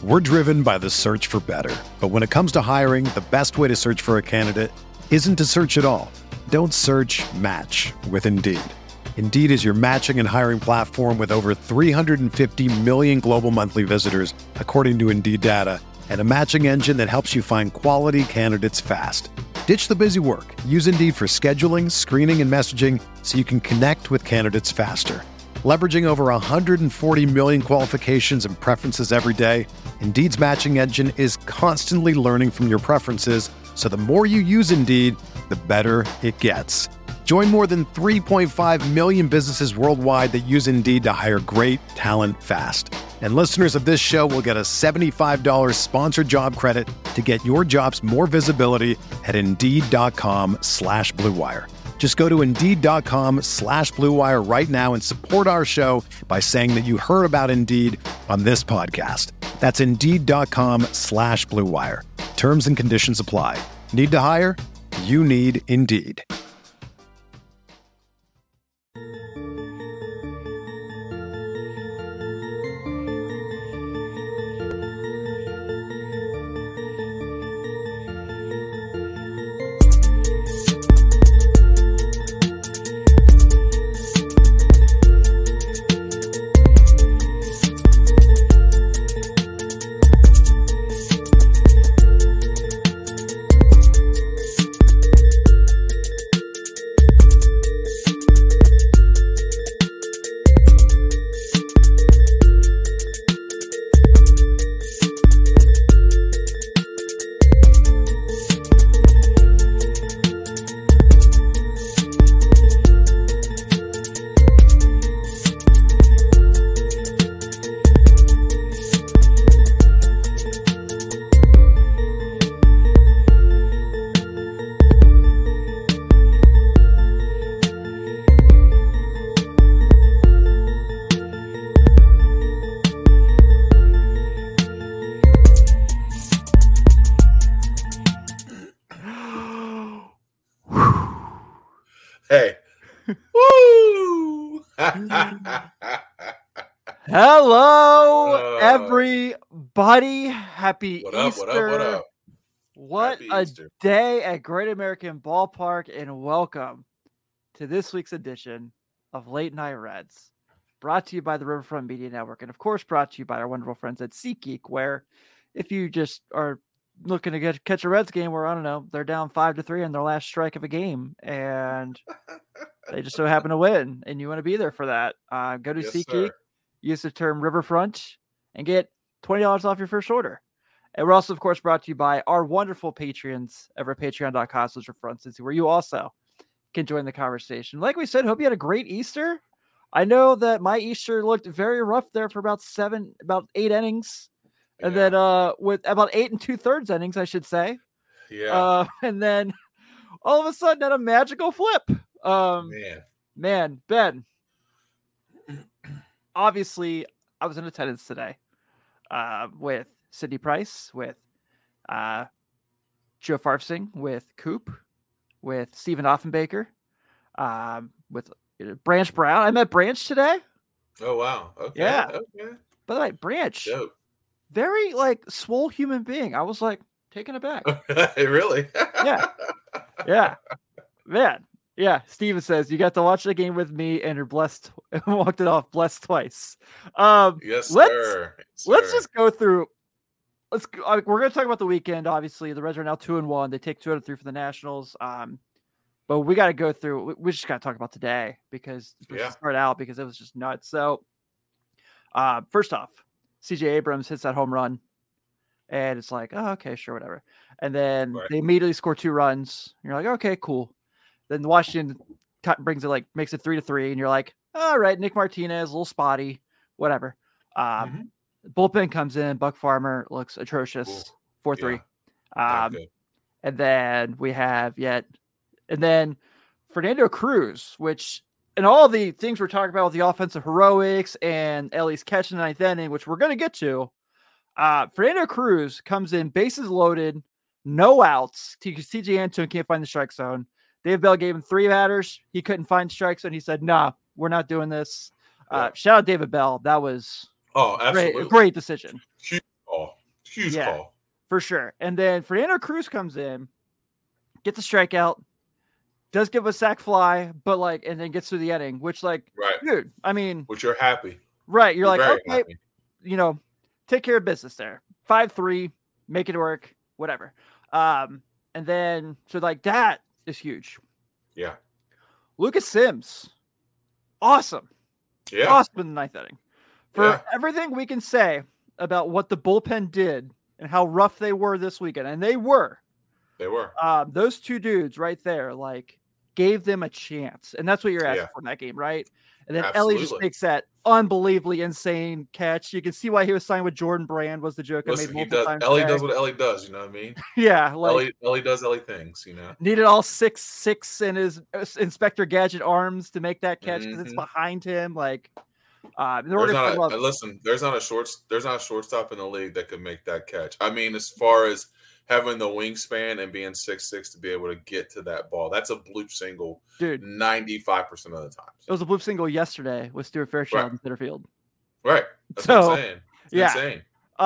We're driven by the search for better. But when it comes to hiring, the best way to search for a candidate isn't to search at all. Don't search, match with Indeed. Indeed is your matching and hiring platform with over 350 million global monthly visitors, according to Indeed data, and a matching engine that helps you find quality candidates fast. Ditch the busy work. Use Indeed for scheduling, screening, and messaging so you can connect with candidates faster. Leveraging over 140 million qualifications and preferences every day, Indeed's matching engine is constantly learning from your preferences, so the more you use Indeed, the better it gets. Join more than 3.5 million businesses worldwide that use Indeed to hire great talent fast. And listeners of this show will get a $75 sponsored job credit to get your jobs more visibility at Indeed.com/Blue Wire. Just go to Indeed.com/Blue Wire right now and support our show by saying that you heard about Indeed on this podcast. That's Indeed.com/Blue Wire. Terms and conditions apply. Need to hire? You need Indeed. Hey. Woo! Hello, everybody. Happy What up, Easter. what up, what up? What Happy a Easter. day at Great American Ballpark, and welcome to this week's edition of Late Night Reds, brought to you by the Riverfront Media Network, and of course brought to you by our wonderful friends at SeatGeek, where if you just are looking to catch a Reds game where, I don't know, they're down 5-3 on their last strike of a game, and they just so happen to win, and you want to be there for that, go to SeatGeek, use the term Riverfront, and get $20 off your first order. And we're also, of course, brought to you by our wonderful Patreons over at patreon.com/Riverfront, where you also can join the conversation. Like we said, hope you had a great Easter. I know that my Easter looked very rough there for about 8 innings. And then with about 8 2/3 innings, I should say. Yeah. And then all of a sudden had a magical flip. Man, Ben. Obviously, I was in attendance today with Sidney Price, with Joe Farfsing, with Coop, with Stephen Offenbaker, with Branch Brown. I met Branch today. Oh, wow. Okay. Yeah. Okay. By the way, Branch. Dope. Very swole human being. I was taken aback. Really? Yeah. Man. Yeah. Steven says you got to watch the game with me and you're blessed. Walked it off blessed twice. Yes, sir. Let's just go through. We're going to talk about the weekend. Obviously, the Reds are now 2-1. They take 2 out of 3 for the Nationals. But we got to go through. We just got to talk about today because we start out because it was just nuts. So, first off, CJ Abrams hits that home run, and it's like, oh, okay, sure, whatever. And then they immediately score 2 runs. And you're like, okay, cool. Then Washington brings it, makes it 3-3, and you're like, all right, Nick Martinez, a little spotty, whatever. Bullpen comes in. Buck Farmer looks atrocious, 4-3. And then we have Fernando Cruz, which. And all the things we're talking about with the offensive heroics and Ellie's catch in the 9th inning, which we're going to get to, Fernando Cruz comes in, bases loaded, no outs. TJ Antone can't find the strike zone. Dave Bell gave him 3 batters. He couldn't find strike zone. He said, nah, we're not doing this. Shout out David Bell. That was absolutely great decision. Huge call. For sure. And then Fernando Cruz comes in, gets a strikeout, does give a sac fly, but like, and then gets through the inning, which like, dude, I mean, which you're happy. Right. You're like, okay, happy. Take care of business there. 5-3, make it work, whatever. And then, so like that is huge. Yeah. Lucas Sims. Awesome. Yeah. Awesome in the ninth inning. For everything we can say about what the bullpen did and how rough they were this weekend, and they were. Those two dudes right there, like, gave them a chance. And that's what you're asking for in that game, right? And then Ellie just makes that unbelievably insane catch. You can see why he was signed with Jordan Brand was the joke. Listen, Ellie does what Ellie does, you know what I mean? Yeah. Like, Ellie does Ellie things, you know? Needed all 6'6" in his Inspector Gadget arms to make that catch because it's behind him. Like, there's not a shortstop in the league that can make that catch. I mean, as far as having the wingspan and being 6'6" to be able to get to that ball, that's a bloop single, dude. 95% of the time. It was a bloop single yesterday with Stuart Fairchild in center field. Right. That's what I'm saying. It's insane.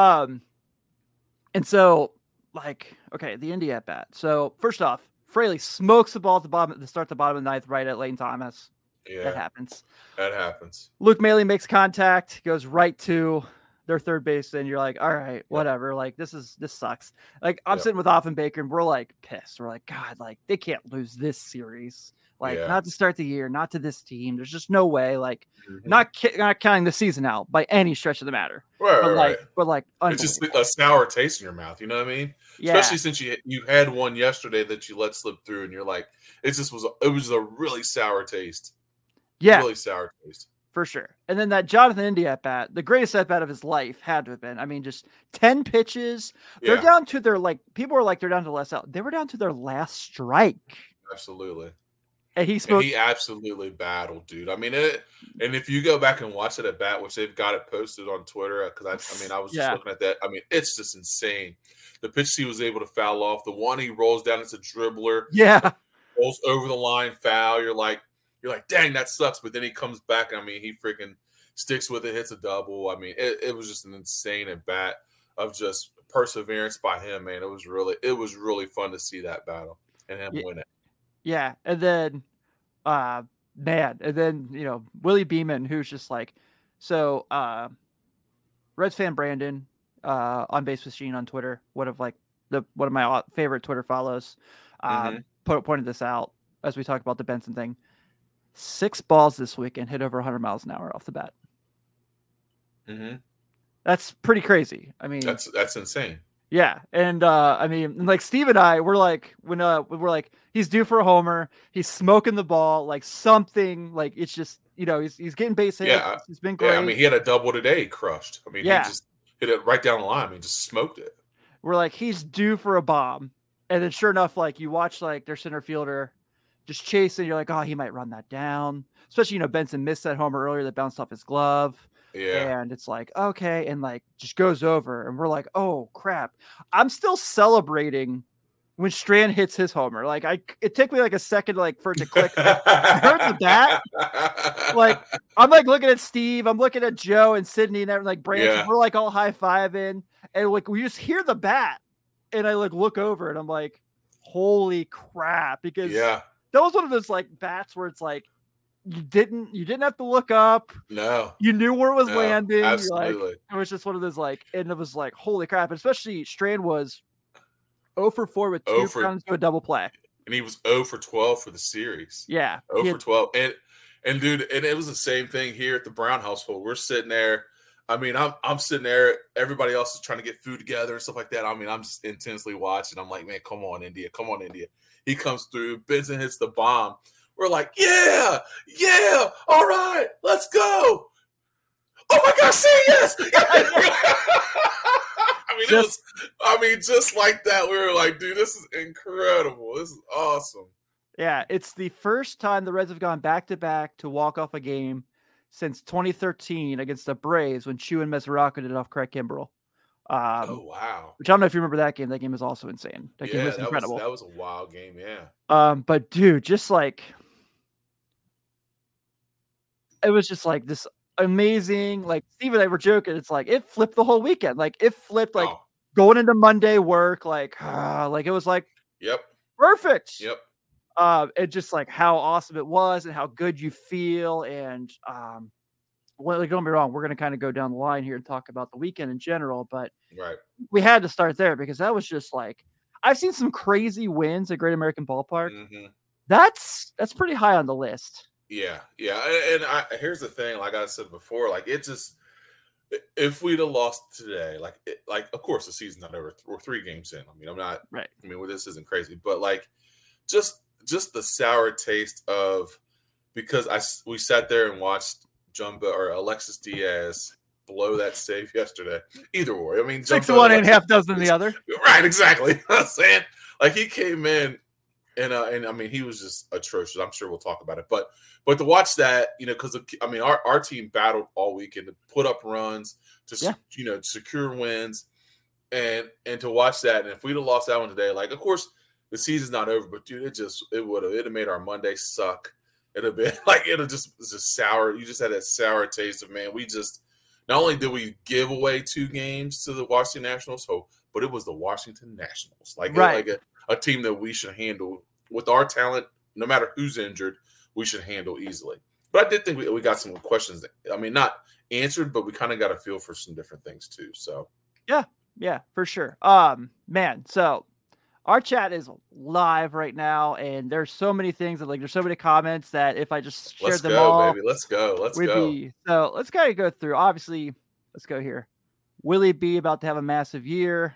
And so, like, okay, the Indy at bat. So first off, Fraley smokes the ball at the bottom to start the bottom of the ninth, right at Lane Thomas. Yeah, that happens. Luke Maile makes contact, goes right to their third base, and you're like, all right, whatever. Like, this sucks. Like, I'm sitting with Offenbaker, and we're like pissed. We're like, God, like, they can't lose this series. Like, not to start the year, not to this team. There's just no way. Like, not counting the season out by any stretch of the matter. Right. But it's just a sour taste in your mouth. You know what I mean? Yeah. Especially since you had one yesterday that you let slip through, and you're like, it was a really sour taste. Yeah, really sour taste. For sure. And then that Jonathan India at bat, the greatest at bat of his life had to have been. I mean, just 10 pitches. They're down to their, like, people were like, they're down to less out. They were down to their last strike. Absolutely. And he absolutely battled, dude. I mean, and if you go back and watch it at bat, which they've got it posted on Twitter, because I was just looking at that. I mean, it's just insane. The pitch he was able to foul off, the one he rolls down, it's a dribbler. Yeah. Rolls over the line, foul. You're like, dang, that sucks. But then he comes back. I mean, he freaking sticks with it, hits a double. I mean, it was just an insane at bat of just perseverance by him, man. It was really fun to see that battle and him win it. Yeah. And then, Willie Beeman, who's just like, so, Reds fan Brandon, on Base Machine on Twitter, one of my favorite Twitter follows, pointed this out as we talked about the Benson thing. 6 balls this weekend hit over 100 miles an hour off the bat. That's pretty crazy. I mean, that's insane. Yeah. And I mean, like Steve and I, we're like, when we're like, he's due for a homer, he's smoking the ball, like something, like it's just, he's getting base hits. Yeah. He's been great. Yeah, I mean, he had a double today, he crushed. I mean, he just hit it right down the line. I mean, just smoked it. We're like, he's due for a bomb. And then sure enough, like you watch like their center fielder just chasing, you're like, oh, he might run that down. Especially, Benson missed that homer earlier that bounced off his glove. Yeah. And it's like, okay. And like, just goes over. And we're like, oh, crap. I'm still celebrating when Strand hits his homer. Like, it took me like a second, like, for it to click. I heard the bat. Like, I'm like looking at Steve. I'm looking at Joe and Sydney and like Brandon. Yeah. We're like all high-fiving. And like, we just hear the bat. And I like look over and I'm like, holy crap. Because that was one of those like bats where it's like, you didn't have to look up. No, you knew where it was landing. Absolutely. Like, it was just one of those like, and it was like, holy crap. And especially Strand was 0 for 4 with 2 runs to a double play. And he was 0 for 12 for the series. Yeah. 0 for 12. And dude, and it was the same thing here at the Brown household. We're sitting there. I mean, I'm sitting there. Everybody else is trying to get food together and stuff like that. I mean, I'm just intensely watching. I'm like, man, come on, India. Come on, India. He comes through. Benson hits the bomb. We're like, yeah, all right, let's go. Oh my gosh, say yes. Just like that. We were like, dude, this is incredible. This is awesome. Yeah, it's the first time the Reds have gone back-to-back to walk off a game since 2013 against the Braves when Chu and Mesoraco did it off Craig Kimbrell. Oh, wow. Which I don't know if you remember that game. That game was also insane. That game was incredible. That was a wild game, yeah. But dude, just like, it was just like this amazing, like Steve and I were joking. It's like, it flipped the whole weekend. Like it flipped like going into Monday work, like it was like, yep, perfect. yep. It just like how awesome it was and how good you feel. And well, don't get me wrong, we're going to kind of go down the line here and talk about the weekend in general, but Right. we had to start there because that was just like, I've seen some crazy wins at Great American Ballpark. Mm-hmm. That's pretty high on the list. Yeah, yeah. And here's the thing, like I said before, like it just, if we'd have lost today, like of course the season's not over. We're 3 games in. I mean, I'm not right. I mean, well, this isn't crazy, but like just the sour taste of, because we sat there and watched Jumbo or Alexis Diaz blow that save yesterday. Either way, I mean, 6 one and half dozen the other. Right, exactly. You know what I'm saying, like he came in and I mean he was just atrocious. I'm sure we'll talk about it, but to watch that, you know, because I mean our team battled all weekend to put up runs to you know, secure wins, and to watch that, and if we'd have lost that one today, like of course the season's not over, but dude, it'd have made our Monday suck. It'd have been like just sour. You just had that sour taste of, man, we just, not only did we give away 2 games to the Washington Nationals, but it was the Washington Nationals, like a team that we should handle with our talent. No matter who's injured, we should handle easily. But I did think we got some questions. I mean, not answered, but we kind of got a feel for some different things too. So yeah, for sure. Man, so our chat is live right now, and there's so many things that, like, there's so many comments that if I just shared them all, baby. Let's go. So let's kind of go through. Obviously, let's go here. Willie B about to have a massive year.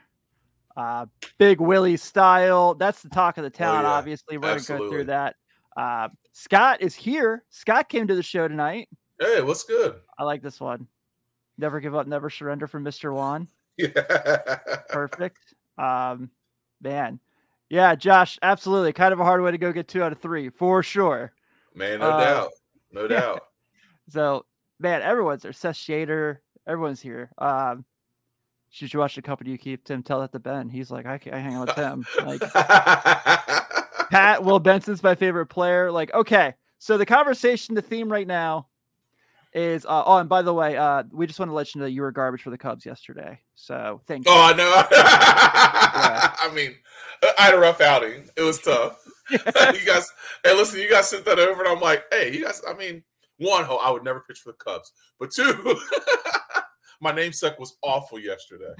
Big Willie style. That's the talk of the town. Obviously, we're going to go through that. Scott is here. Scott came to the show tonight. Hey, what's good? I like this one. Never give up, never surrender from Mr. Juan. Yeah. Perfect. Man. Yeah, Josh, absolutely. Kind of a hard way to go get 2 out of 3, for sure. Man, no doubt. No doubt. So, man, everyone's there. Seth Shader, everyone's here. Should you watch the company you keep? Tim, tell that to Ben. He's like, I hang out with Tim. Like, Pat, Will Benson's my favorite player. Like, okay. So the conversation, the theme right now is, and by the way, we just want to let you know that you were garbage for the Cubs yesterday. So thank you. Oh, I know. Yeah. I mean, I had a rough outing. It was tough. Yeah. You guys, hey, listen, you guys sent that over, and I'm like, hey, you guys, I mean, 1, I would never pitch for the Cubs. But 2, my namesake was awful yesterday.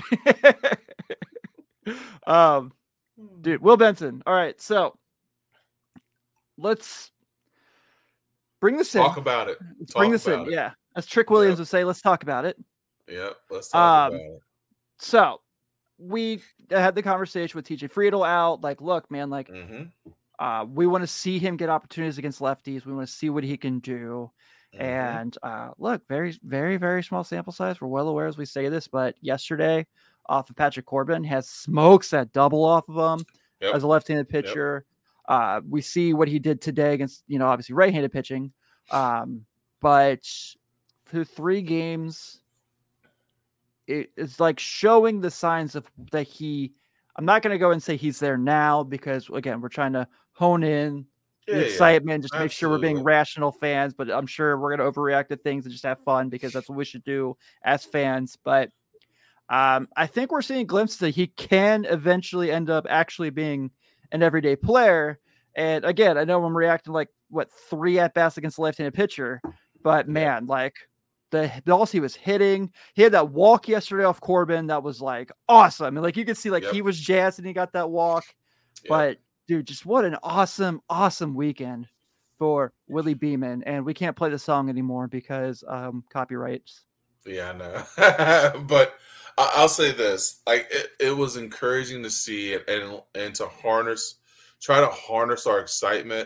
Dude, Will Benson. All right, so let's bring this in. Talk about it. Let's bring this in. Yeah. As Trick Williams would say, let's talk about it. Yeah, let's talk about it. So we had the conversation with TJ Friedel out. Like, look, man, like, we want to see him get opportunities against lefties. We want to see what he can do. And look, very, very, very small sample size. We're well aware as we say this, but yesterday off of Patrick Corbin has smokes that double off of him as a left-handed pitcher. We see what he did today against, you know, obviously right-handed pitching. But through 3 games, it's like showing the signs of that I'm not going to go and say he's there now because, again, we're trying to hone in the excitement, just make sure we're being rational fans, but I'm sure we're going to overreact to things and just have fun because that's what we should do as fans. But I think we're seeing glimpses that he can eventually end up actually being an everyday player. And again, I know I'm reacting like 3 at-bats against the left-handed pitcher, but man, like the balls he was hitting, he had that walk yesterday off Corbin that was like awesome. I mean, like you could see like he was jazzed and he got that walk, but dude, just what an awesome weekend for Willie Beeman. And we can't play the song anymore because copyrights. Yeah, I know. But I'll say this, like it was encouraging to see it and to try to harness our excitement.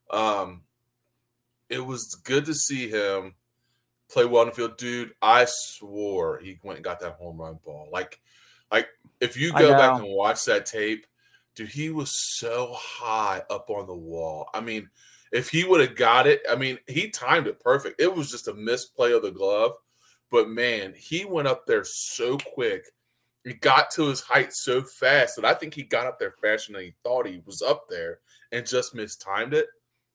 It was good to see him play well in the field. Dude, I swore he went and got that home run ball. Like if you go back and watch that tape, dude, he was so high up on the wall. I mean, if he would have got it, I mean, he timed it perfect. It was just a misplay of the glove. But, man, he went up there so quick. He got to his height so fast that I think he got up there faster than he thought he was up there and just mistimed it.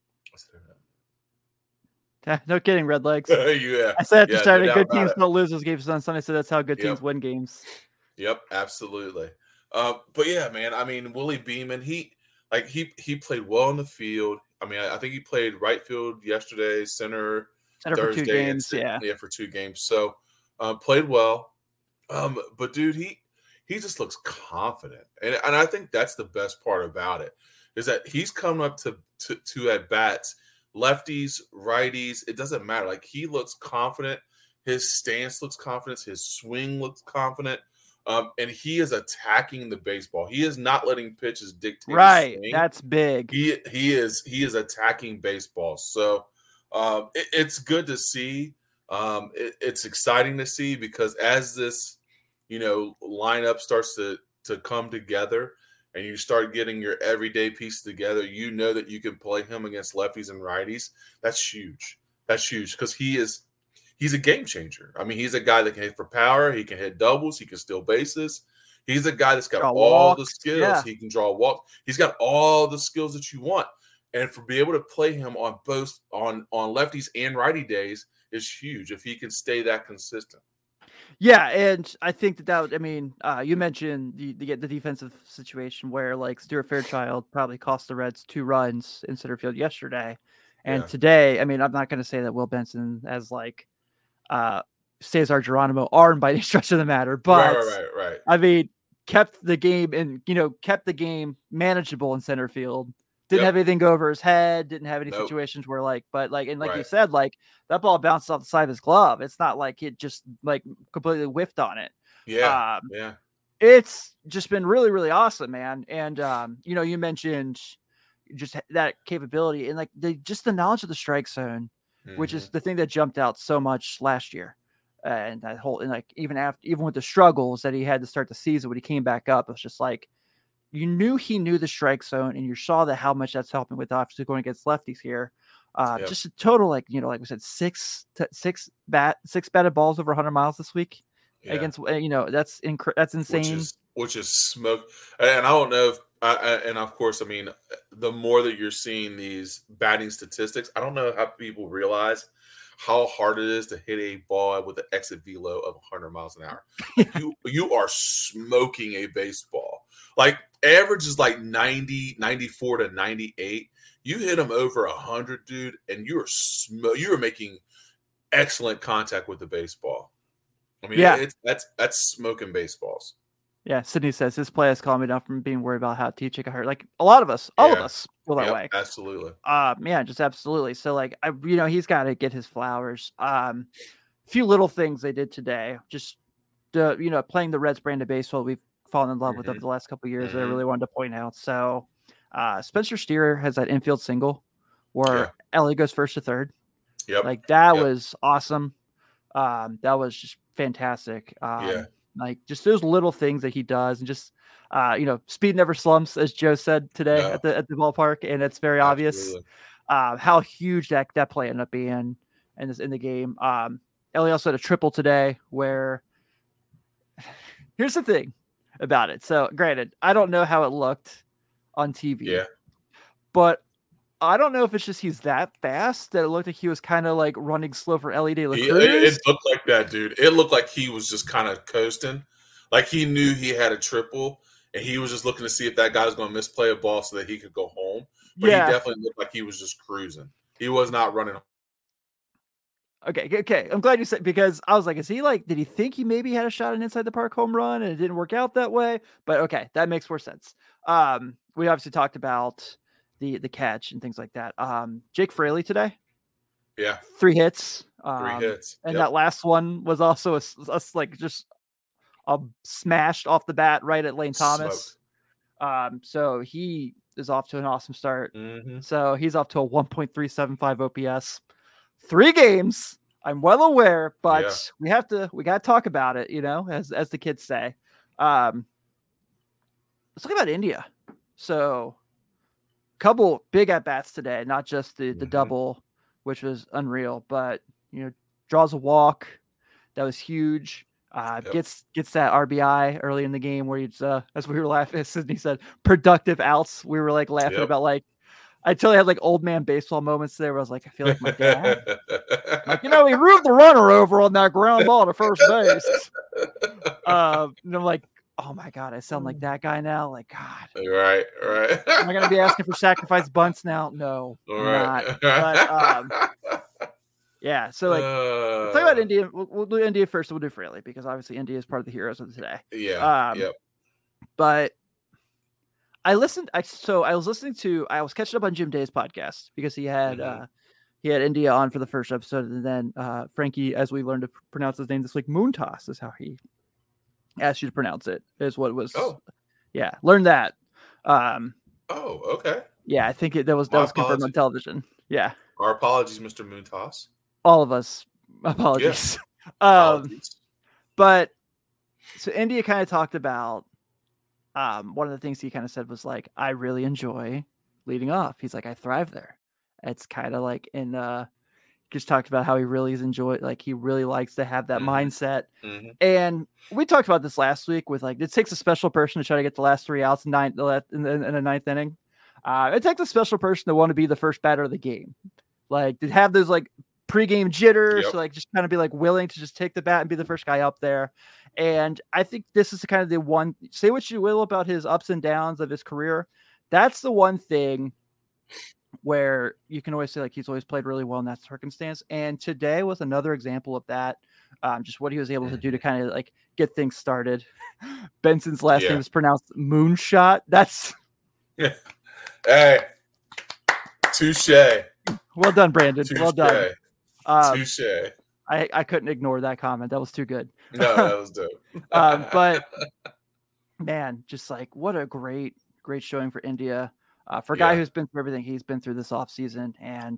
No kidding, Red Legs. Yeah. I said at the start, good teams don't lose those games on Sunday, so that's how good teams win games. Yep, absolutely. But yeah, man, I mean, Willie Beeman, he played well in the field. I mean, I think he played right field yesterday, center Center for 2 Thursday, and games, yeah. yeah, for 2 games. So played well. But dude, he just looks confident, and I think that's the best part about it is that he's coming up to at bats, lefties, righties. It doesn't matter. Like he looks confident. His stance looks confident. His swing looks confident. And he is attacking the baseball. He is not letting pitches dictate his swing. That's big. He is attacking baseball. So it's good to see. It's exciting to see because as this lineup starts to come together and you start getting your everyday piece together, you know that you can play him against lefties and righties. That's huge. That's huge because he's a game changer. I mean, he's a guy that can hit for power. He can hit doubles. He can steal bases. He's a guy that's got all the skills. Yeah. He can draw walks. He's got all the skills that you want. And for be able to play him on both on lefties and righty days is huge if he can stay that consistent. Yeah, and I think that I mean, you mentioned the defensive situation where like Stuart Fairchild probably cost the Reds 2 runs in center field yesterday, and today, I mean, I'm not going to say that Will Benson as like Cesar Geronimo are by any stretch of the matter, but right. I mean, kept the game manageable in center field. Didn't have anything go over his head. Didn't have any situations where like you said, like that ball bounced off the side of his glove. It's not like it just like completely whiffed on it. Yeah. It's just been really, really awesome, man. And you mentioned just that capability and like the knowledge of the strike zone, which is the thing that jumped out so much last year. And that whole, and like even with the struggles that he had to start the season when he came back up, it was just like you knew he knew the strike zone, and you saw that how much that's helping with obviously going against lefties here. Just a total like we said, six batted balls over 100 miles this week against that's insane. Which is smoke. And I don't know if and of course, I mean, the more that you're seeing these batting statistics, I don't know how people realize how hard it is to hit a ball with an exit velo of 100 miles an hour. You are smoking a baseball. Like average is like 90, 94 to 98. You hit them over 100, dude, and you are making excellent contact with the baseball. I mean, that's smoking baseballs. Yeah, Sydney says his play has calmed me down from being worried about how T-Chick got hurt. Like a lot of us, all of us feel that way. Absolutely. Just absolutely. So like, he's got to get his flowers. Few little things they did today, just playing the Reds brand of baseball we've fallen in love with over the last couple of years that I really wanted to point out. So Spencer Steer has that infield single where Ellie goes first to third. Yep. Like that was awesome. That was just fantastic. Like just those little things that he does, and just speed never slumps, as Joe said today at the ballpark, and it's very obvious how huge that play ended up being in the game. Ellie also had a triple today. Where here's the thing about it. So, granted, I don't know how it looked on TV, but I don't know if it's just he's that fast that it looked like he was kind of like running slow for Ellie De La Cruz. It looked like that, dude. It looked like he was just kind of coasting. Like he knew he had a triple, and he was just looking to see if that guy was going to misplay a ball so that he could go home. But he definitely looked like he was just cruising. He was not running. Okay. I'm glad you said, because I was like, is he like, did he think he maybe had a shot at inside the park home run and it didn't work out that way? But okay, that makes more sense. We obviously talked about the catch and things like that. Jake Fraley today. 3 hits. 3 hits. And that last one was also just smashed off the bat right at Lane Thomas. So he is off to an awesome start. So he's off to a 1.375 OPS. 3 games. I'm well aware, but we got to talk about it, as the kids say. Let's talk about India. So couple big at bats today, not just the double, which was unreal, but draws a walk. That was huge. Gets that RBI early in the game where he's as we were laughing, as Sydney said, productive outs. We were like laughing about like I totally had like old man baseball moments there where I was like, I feel like my dad. Like, he moved the runner over on that ground ball to first base. And I'm like, oh my God, I sound like that guy now. Like, God. Right. Am I going to be asking for sacrifice bunts now? No, Right. not. But yeah, so like, let's talk about India. We'll do India first. We'll do Fraley because obviously India is part of the heroes of today. Yeah. Yep. But I was catching up on Jim Day's podcast because he had India on for the first episode, and then Frankie, as we learned to pronounce his name this week, Moontos is how he asked you to pronounce it. Is what it was. Oh, yeah, learn that. Okay. Yeah, I think that was confirmed on television. Yeah. Our apologies, Mr. Moontos. All of us apologies. Yeah. Apologies. But so India kind of talked about. One of the things he kind of said was like, I really enjoy leading off. He's like, I thrive there. It's kind of like just talked about how he really he really likes to have that mindset. Mm-hmm. And we talked about this last week with like, it takes a special person to try to get the last 3 outs in the ninth inning. It takes a special person to want to be the first batter of the game. Like to have those like pregame jitters, so like just kind of be like willing to just take the bat and be the first guy up there. And I think this is kind of the one, say what you will about his ups and downs of his career. That's the one thing where you can always say like he's always played really well in that circumstance. And today was another example of that. Just what he was able to do to kind of like get things started. Benson's last name is pronounced Moonshot. That's hey, touche. Well done, Brandon. Touché. Well done. Touche. I couldn't ignore that comment. That was too good. No, that was dope. But man, just like what a great showing for India. For a guy who's been through everything he's been through this offseason, and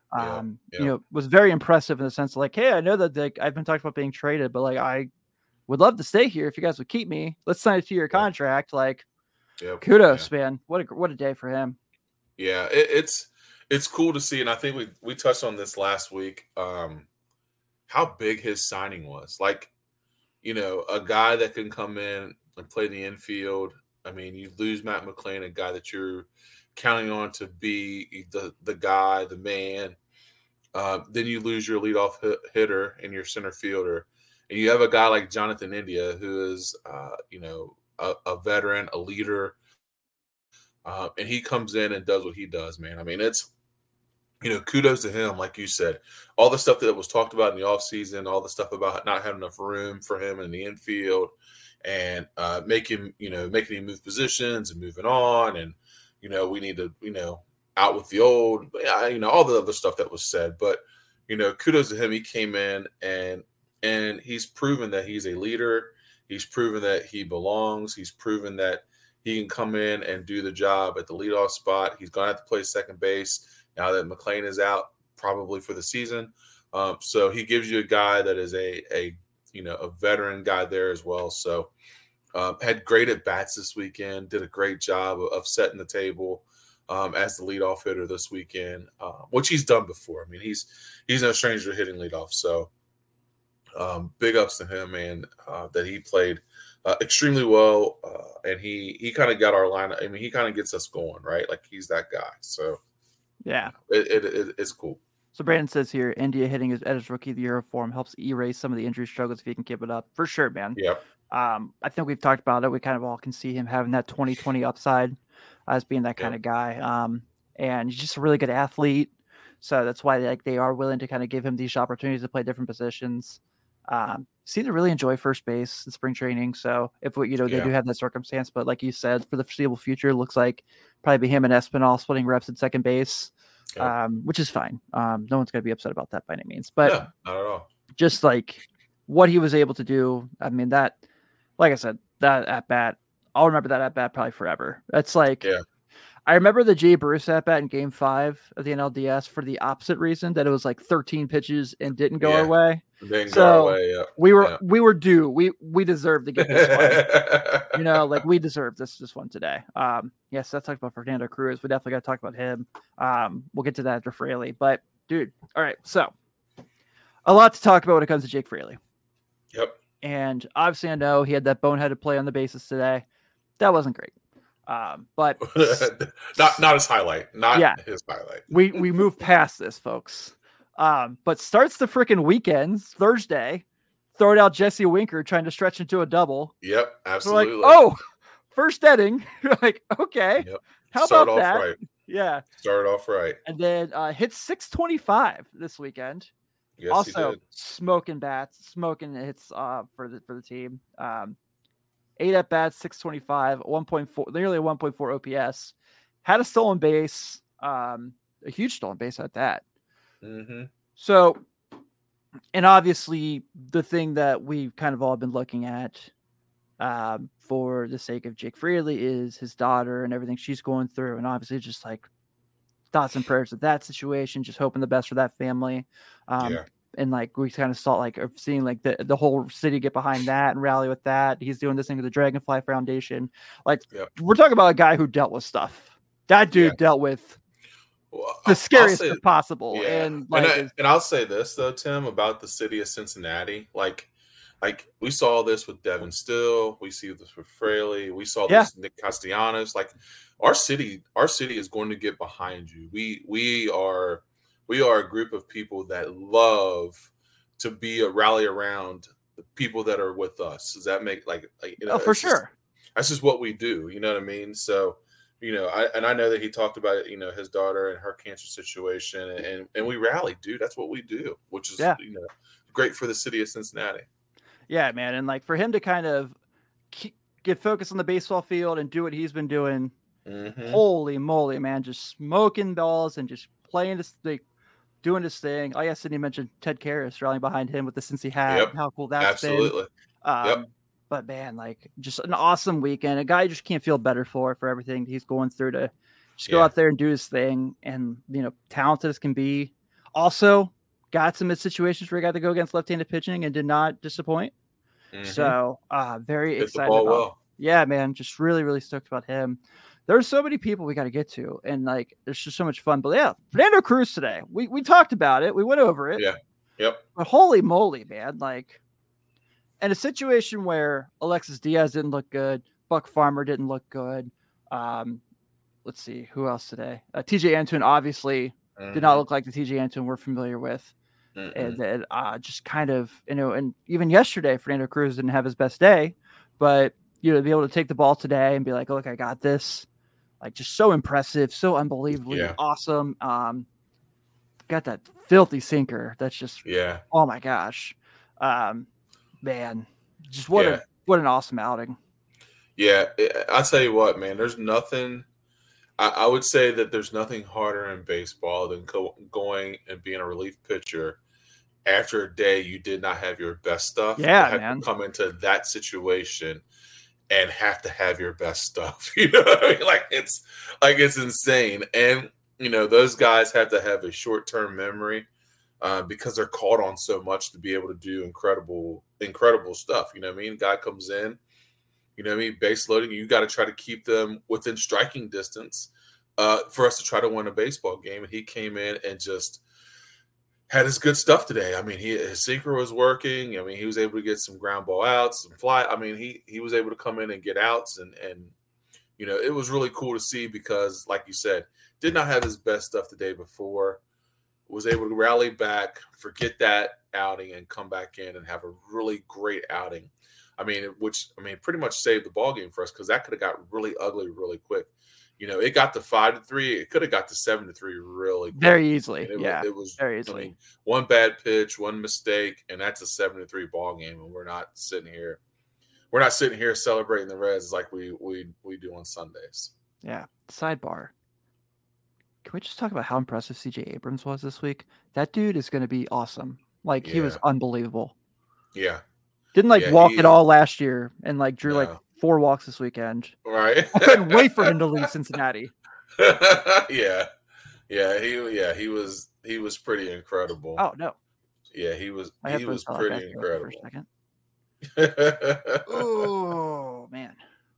was very impressive in the sense of like, hey, I know that like I've been talking about being traded, but like I would love to stay here if you guys would keep me. Let's sign a 2-year contract. Like, kudos, man. What a day for him. Yeah, it's cool to see, and I think we touched on this last week. How big his signing was. Like, a guy that can come in and play the infield. I mean, you lose Matt McLain, a guy that you're counting on to be the guy, the man. Then you lose your leadoff hitter and your center fielder. And you have a guy like Jonathan India, who is, a veteran, a leader. And he comes in and does what he does, man. I mean, it's, kudos to him, like you said. All the stuff that was talked about in the offseason, all the stuff about not having enough room for him in the infield and making him move positions and moving on. And, we need to, out with the old, all the other stuff that was said. But, kudos to him. He came in and he's proven that he's a leader. He's proven that he belongs. He's proven that he can come in and do the job at the leadoff spot. He's going to have to play second base now that McLain is out, probably for the season. So he gives you a guy that is a veteran guy there as well. So had great at bats this weekend, did a great job of setting the table as the leadoff hitter this weekend, which he's done before. I mean, he's no stranger to hitting leadoff. So big ups to him, and that he played extremely well. And he kind of got our lineup. I mean, he kind of gets us going, right? Like he's that guy. So yeah, it's cool. So Brandon says here, India hitting at his rookie of the year form helps erase some of the injury struggles if he can keep it up. For sure, man. Yep. I think we've talked about it. We kind of all can see him having that 2020 upside as being that kind of guy. And he's just a really good athlete. So that's why they are willing to kind of give him these opportunities to play different positions. Seem to really enjoy first base in spring training. So if they do have that circumstance, but like you said, for the foreseeable future, it looks like probably be him and Espinal splitting reps at second base, which is fine. No one's going to be upset about that by any means, but not at all. Just like what he was able to do. I mean, that, like I said, that at bat, I'll remember that at bat probably forever. That's like, I remember the Jay Bruce at bat in Game 5 of the NLDS for the opposite reason, that it was like 13 pitches and didn't go our way. Didn't go our way. Yeah. We were due. We deserved to get this one. We deserve this one today. Yes, let's talk about Fernando Cruz. We definitely got to talk about him. We'll get to that after Fraley. But dude, all right. So a lot to talk about when it comes to Jake Fraley. Yep. And obviously I know he had that boneheaded play on the bases today. That wasn't great. But not his highlight. Not his highlight. We move past this, folks. But starts the freaking weekends, Thursday. Throw it out Jesse Winker trying to stretch into a double. Yep, absolutely. We're like, oh, first inning. You're like, okay. Yep. How Start about off that? right. Yeah. Started off right. And then hit 625 this weekend. Yes, also he did. smoking hits for the team. 8 at bats, 625, 1.4, nearly 1.4 OPS. Had a stolen base, a huge stolen base at that. Mm-hmm. So, and obviously the thing that we've kind of all been looking at for the sake of Jake Fraley is his daughter and everything she's going through. And obviously just like thoughts and prayers with that situation, just hoping the best for that family. And like we kind of saw like seeing like the whole city get behind that and rally with that. He's doing this thing with the Dragonfly Foundation. Like we're talking about a guy who dealt with stuff. That dude dealt with the scariest stuff possible. Yeah. And like, and I'll say this though, Tim, about the city of Cincinnati. Like we saw this with Devin Still, we see this with Fraley, we saw this with Nick Castellanos. Like our city is going to get behind you. We are a group of people that love to be a rally around the people that are with us. Does that make for sure? That's just what we do. You know what I mean? So, I know that he talked about, his daughter and her cancer situation, and we rally, dude. That's what we do, which is, great for the city of Cincinnati. Yeah, man. And like for him to kind of get focused on the baseball field and do what he's been doing. Mm-hmm. Holy moly, man. Just smoking balls and just playing this thing. Doing his thing. Oh, yeah, Sydney mentioned Ted Karras rallying behind him with the Cincy hat. Yep. How cool that's been. But man, like just an awesome weekend. A guy you just can't feel better for everything he's going through to just go out there and do his thing. And, talented as can be. Also got some situations where he got to go against left-handed pitching and did not disappoint. Mm-hmm. So very excited about. Yeah, man, just really, really stoked about him. There's so many people we got to get to, and like, there's just so much fun. But yeah, Fernando Cruz today. We talked about it. We went over it. Yeah. Yep. But holy moly, man! Like, in a situation where Alexis Diaz didn't look good, Buck Farmer didn't look good. Let's see who else today. TJ Antune obviously did not look like the TJ Antune we're familiar with, and then just kind of and even yesterday, Fernando Cruz didn't have his best day, but to be able to take the ball today and be like, look, I got this. Like, just so impressive, so unbelievably awesome. Got that filthy sinker. That's just, oh my gosh, man, just what an awesome outing. Yeah, I'll tell you what, man. There's nothing. I would say that there's nothing harder in baseball than going and being a relief pitcher after a day you did not have your best stuff. Yeah, man. To come into that situation and have to have your best stuff, what I mean? It's insane. And, those guys have to have a short-term memory because they're called on so much to be able to do incredible stuff. You know what I mean? Guy comes in, base loading, you got to try to keep them within striking distance for us to try to win a baseball game. And he came in and just had his good stuff today. I mean, his sinker was working. I mean, he was able to get some ground ball outs, some fly. I mean, he was able to come in and get outs, and it was really cool to see because, like you said, did not have his best stuff the day before, was able to rally back, forget that outing, and come back in and have a really great outing. I mean, pretty much saved the ball game for us because that could have got really ugly really quick. It got to 5-3. It could have got to 7-3 really quick. Very easily. It was very easily. I mean, one bad pitch, one mistake, and that's a 7-3 ball game. And we're not sitting here celebrating the Reds like we do on Sundays. Yeah. Sidebar. Can we just talk about how impressive CJ Abrams was this week? That dude is going to be awesome. Like, he was unbelievable. Yeah. Didn't walk at all last year and drew 4 walks this weekend. Right. I couldn't wait for him to leave Cincinnati. Yeah. He was pretty incredible. Oh no. Yeah, he was pretty incredible. For a second. Oh man.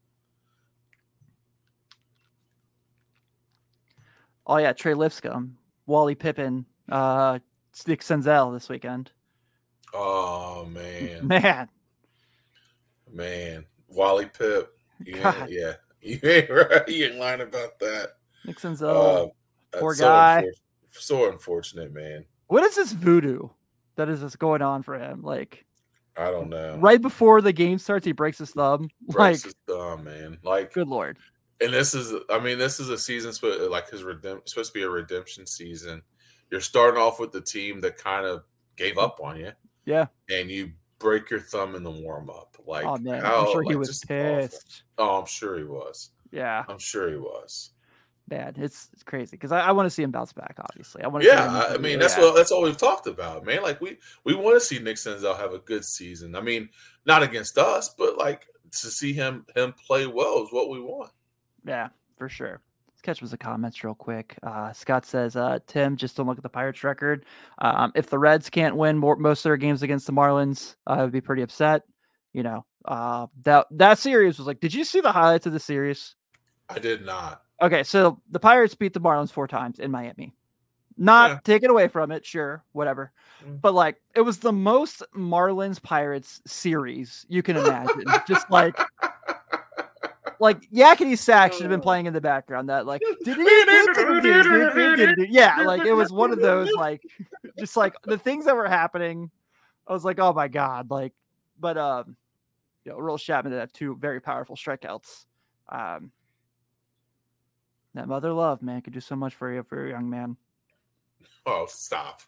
Oh yeah, Trey Lipscomb, Wally Pippen, Nick Senzel this weekend. Oh man. Man. Wally Pip. Yeah. You ain't right. You ain't lying about that. Nick Senzel, poor so guy. So unfortunate, man. What is this voodoo that is just going on for him? Like, I don't know. Right before the game starts, he breaks his thumb. Breaks his thumb, man. Like, good Lord. And this is a season like supposed to be a redemption season. You're starting off with the team that kind of gave up on you. Yeah. And you break your thumb in the warm up. Like, oh man, I'm sure he was pissed. Awful. Oh, I'm sure he was. Yeah. I'm sure he was. Man, it's crazy because I want to see him bounce back. Obviously, I want. I mean, that's all we've talked about, man. Like we want to see Nick Senzel have a good season. I mean, not against us, but like to see him play well is what we want. Yeah, for sure. Let's catch up with the comments real quick. Scott says, Tim, just don't look at the Pirates record. If the Reds can't win most of their games against the Marlins, I would be pretty upset. You know, that series was like, did you see the highlights of the series? I did not. Okay, so the Pirates beat the Marlins 4 times in Miami. Not taken away from it, sure, whatever. But like, it was the most Marlins Pirates series you can imagine. Just like Yakety Sax should have been playing in the background. That like, yeah, like it was one of those like, just like the things that were happening. I was like, oh my god, like, but Aroldis Chapman did have 2 very powerful strikeouts. That mother love, man, could do so much for a young man. Oh, stop.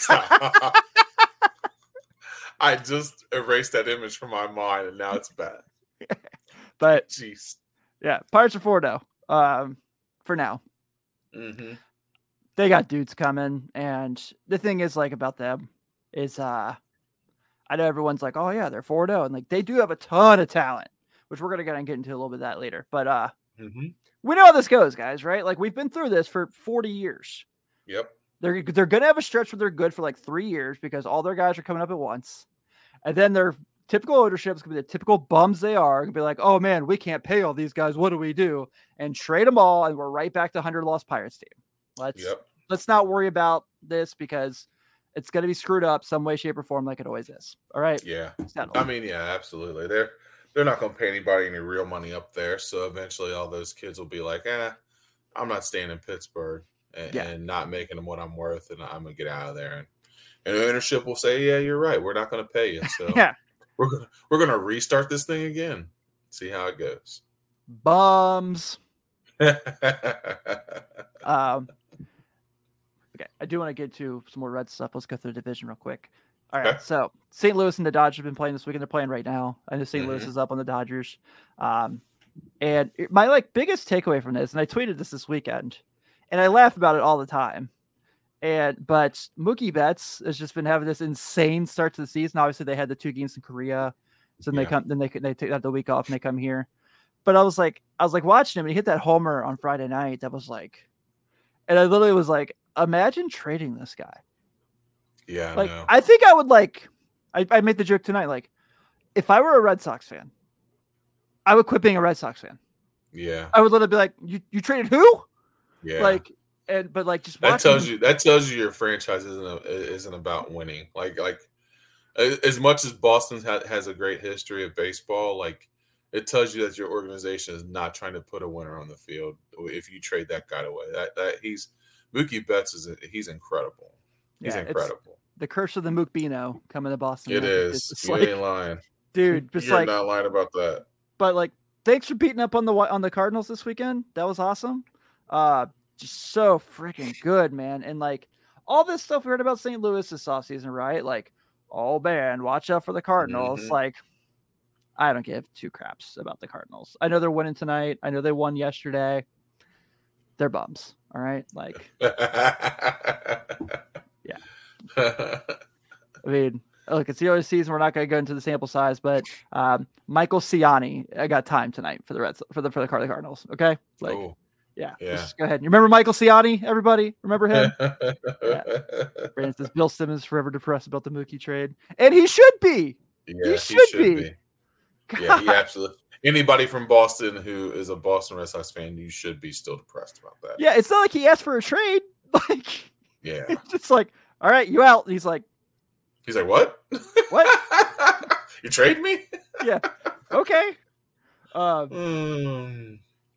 I just erased that image from my mind, and now it's bad. But, jeez. Yeah, Pirates are 4-0 for now. Mm-hmm. They got dudes coming, and the thing is, like, about them is, I know everyone's like, oh, yeah, they're 4-0, and, like, they do have a ton of talent, which we're going to get into a little bit of that later. But, we know how this goes, guys, right? Like, we've been through this for 40 years. Yep. They're going to have a stretch where they're good for like 3 years because all their guys are coming up at once. And then their typical ownership is going to be the typical bums they are. Going to be like, oh, man, we can't pay all these guys. What do we do? And trade them all, and we're right back to 100-loss Pirates team. Let's not worry about this because it's going to be screwed up some way, shape, or form like it always is. All right? Yeah. I mean, yeah, absolutely. They're not going to pay anybody any real money up there. So eventually all those kids will be like, I'm not staying in Pittsburgh and not making them what I'm worth. And I'm going to get out of there. And the ownership will say, yeah, you're right. We're not going to pay you. So we're going to restart this thing again. See how it goes. Bums. Okay. I do want to get to some more Red stuff. Let's go through the division real quick. All right, so St. Louis and the Dodgers have been playing this weekend. They're playing right now. I know St. Louis is up on the Dodgers. And my biggest takeaway from this, and I tweeted this weekend, and I laugh about it all the time. But Mookie Betts has just been having this insane start to the season. Obviously, they had the 2 games in Korea, so they take the week off and they come here. But I was like watching him, and he hit that homer on Friday night. That was like, and I literally was like, imagine trading this guy. Yeah, like I think I would like. I made the joke tonight. Like, if I were a Red Sox fan, I would quit being a Red Sox fan. Yeah, I would literally be like, "You traded who?" Yeah, just that tells you your franchise isn't about winning. Like as much as Boston has a great history of baseball, like it tells you that your organization is not trying to put a winner on the field. If you trade that guy away, that Mookie Betts he's incredible. He's incredible. The curse of the Mook Bino coming to Boston. It is. You ain't lying, dude. You're not lying about that. But like, thanks for beating up on the Cardinals this weekend. That was awesome. Just so freaking good, man. And like all this stuff we heard about St. Louis this offseason, right? Like, oh man, watch out for the Cardinals. Like, I don't give 2 craps about the Cardinals. I know they're winning tonight. I know they won yesterday. They're bums. All right, like. Yeah. I mean, look, it's the early season. We're not going to go into the sample size, but Michael Ciani, I got time tonight for the Reds for the Cardinals. Okay, like, just go ahead. You remember Michael Ciani? Everybody remember him? Yeah. Brandon says Bill Simmons forever depressed about the Mookie trade, and he should be. Yeah, he should be. Yeah, he absolutely. Anybody from Boston who is a Boston Red Sox fan, you should be still depressed about that. Yeah, it's not like he asked for a trade. Like, yeah, it's just like, all right, you out. He's like, what? What? You trade me? Yeah. Okay.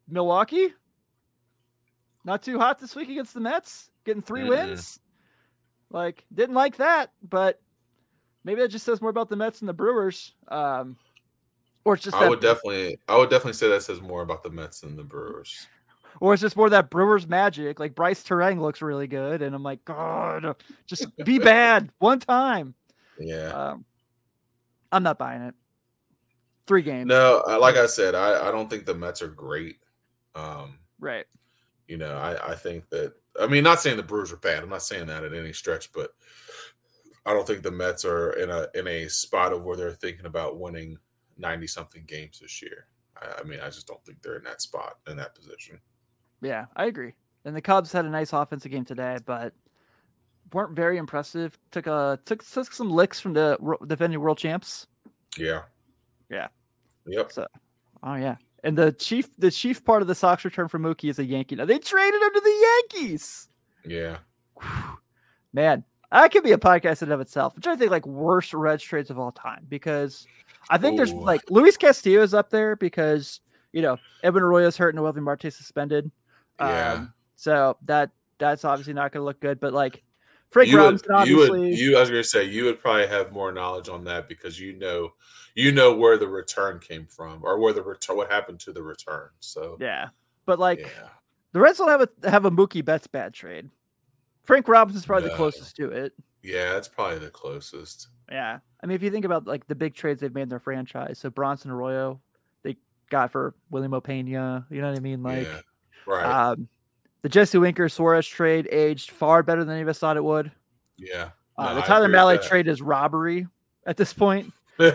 Milwaukee, not too hot this week against the Mets, getting 3 wins. Like, didn't like that, but maybe that just says more about the Mets and the Brewers. Or it's just I would definitely say that says more about the Mets than the Brewers. Or it's just more that Brewers magic. Like Bryce Terang looks really good, and I'm like, God, just be bad one time. Yeah. I'm not buying it. 3 games. No, like I said, I don't think the Mets are great. Right. You know, I think that, I mean, not saying the Brewers are bad. I'm not saying that at any stretch, but I don't think the Mets are in a spot of where they're thinking about winning 90-something games this year. I mean, I just don't think they're in that spot, in that position. Yeah, I agree. And the Cubs had a nice offensive game today, but weren't very impressive. Took some licks from the defending world champs. Yeah. Yep. So, oh yeah. And the chief part of the Sox return for Mookie is a Yankee. Now they traded him to the Yankees. Yeah. Man, that could be a podcast in and of itself. I'm trying to think like worst Reds trades of all time, because I think there's like Luis Castillo is up there because, you know, Edwin Arroyo's hurt and Noelvi Marte suspended. Yeah. So that's obviously not going to look good. But like Frank Robinson, obviously. I was going to say you would probably have more knowledge on that because you know where the return came from or where what happened to the return. So yeah, but like the Reds don't have a Mookie Betts bad trade. Frank Robinson's probably the closest to it. Yeah, that's probably the closest. Yeah, I mean, if you think about like the big trades they've made in their franchise, so Bronson Arroyo they got for William Opeña, you know what I mean? Like, yeah, right. The Jesse Winker Suarez trade aged far better than any of us thought it would. Yeah, the Tyler Mahle trade is robbery at this point.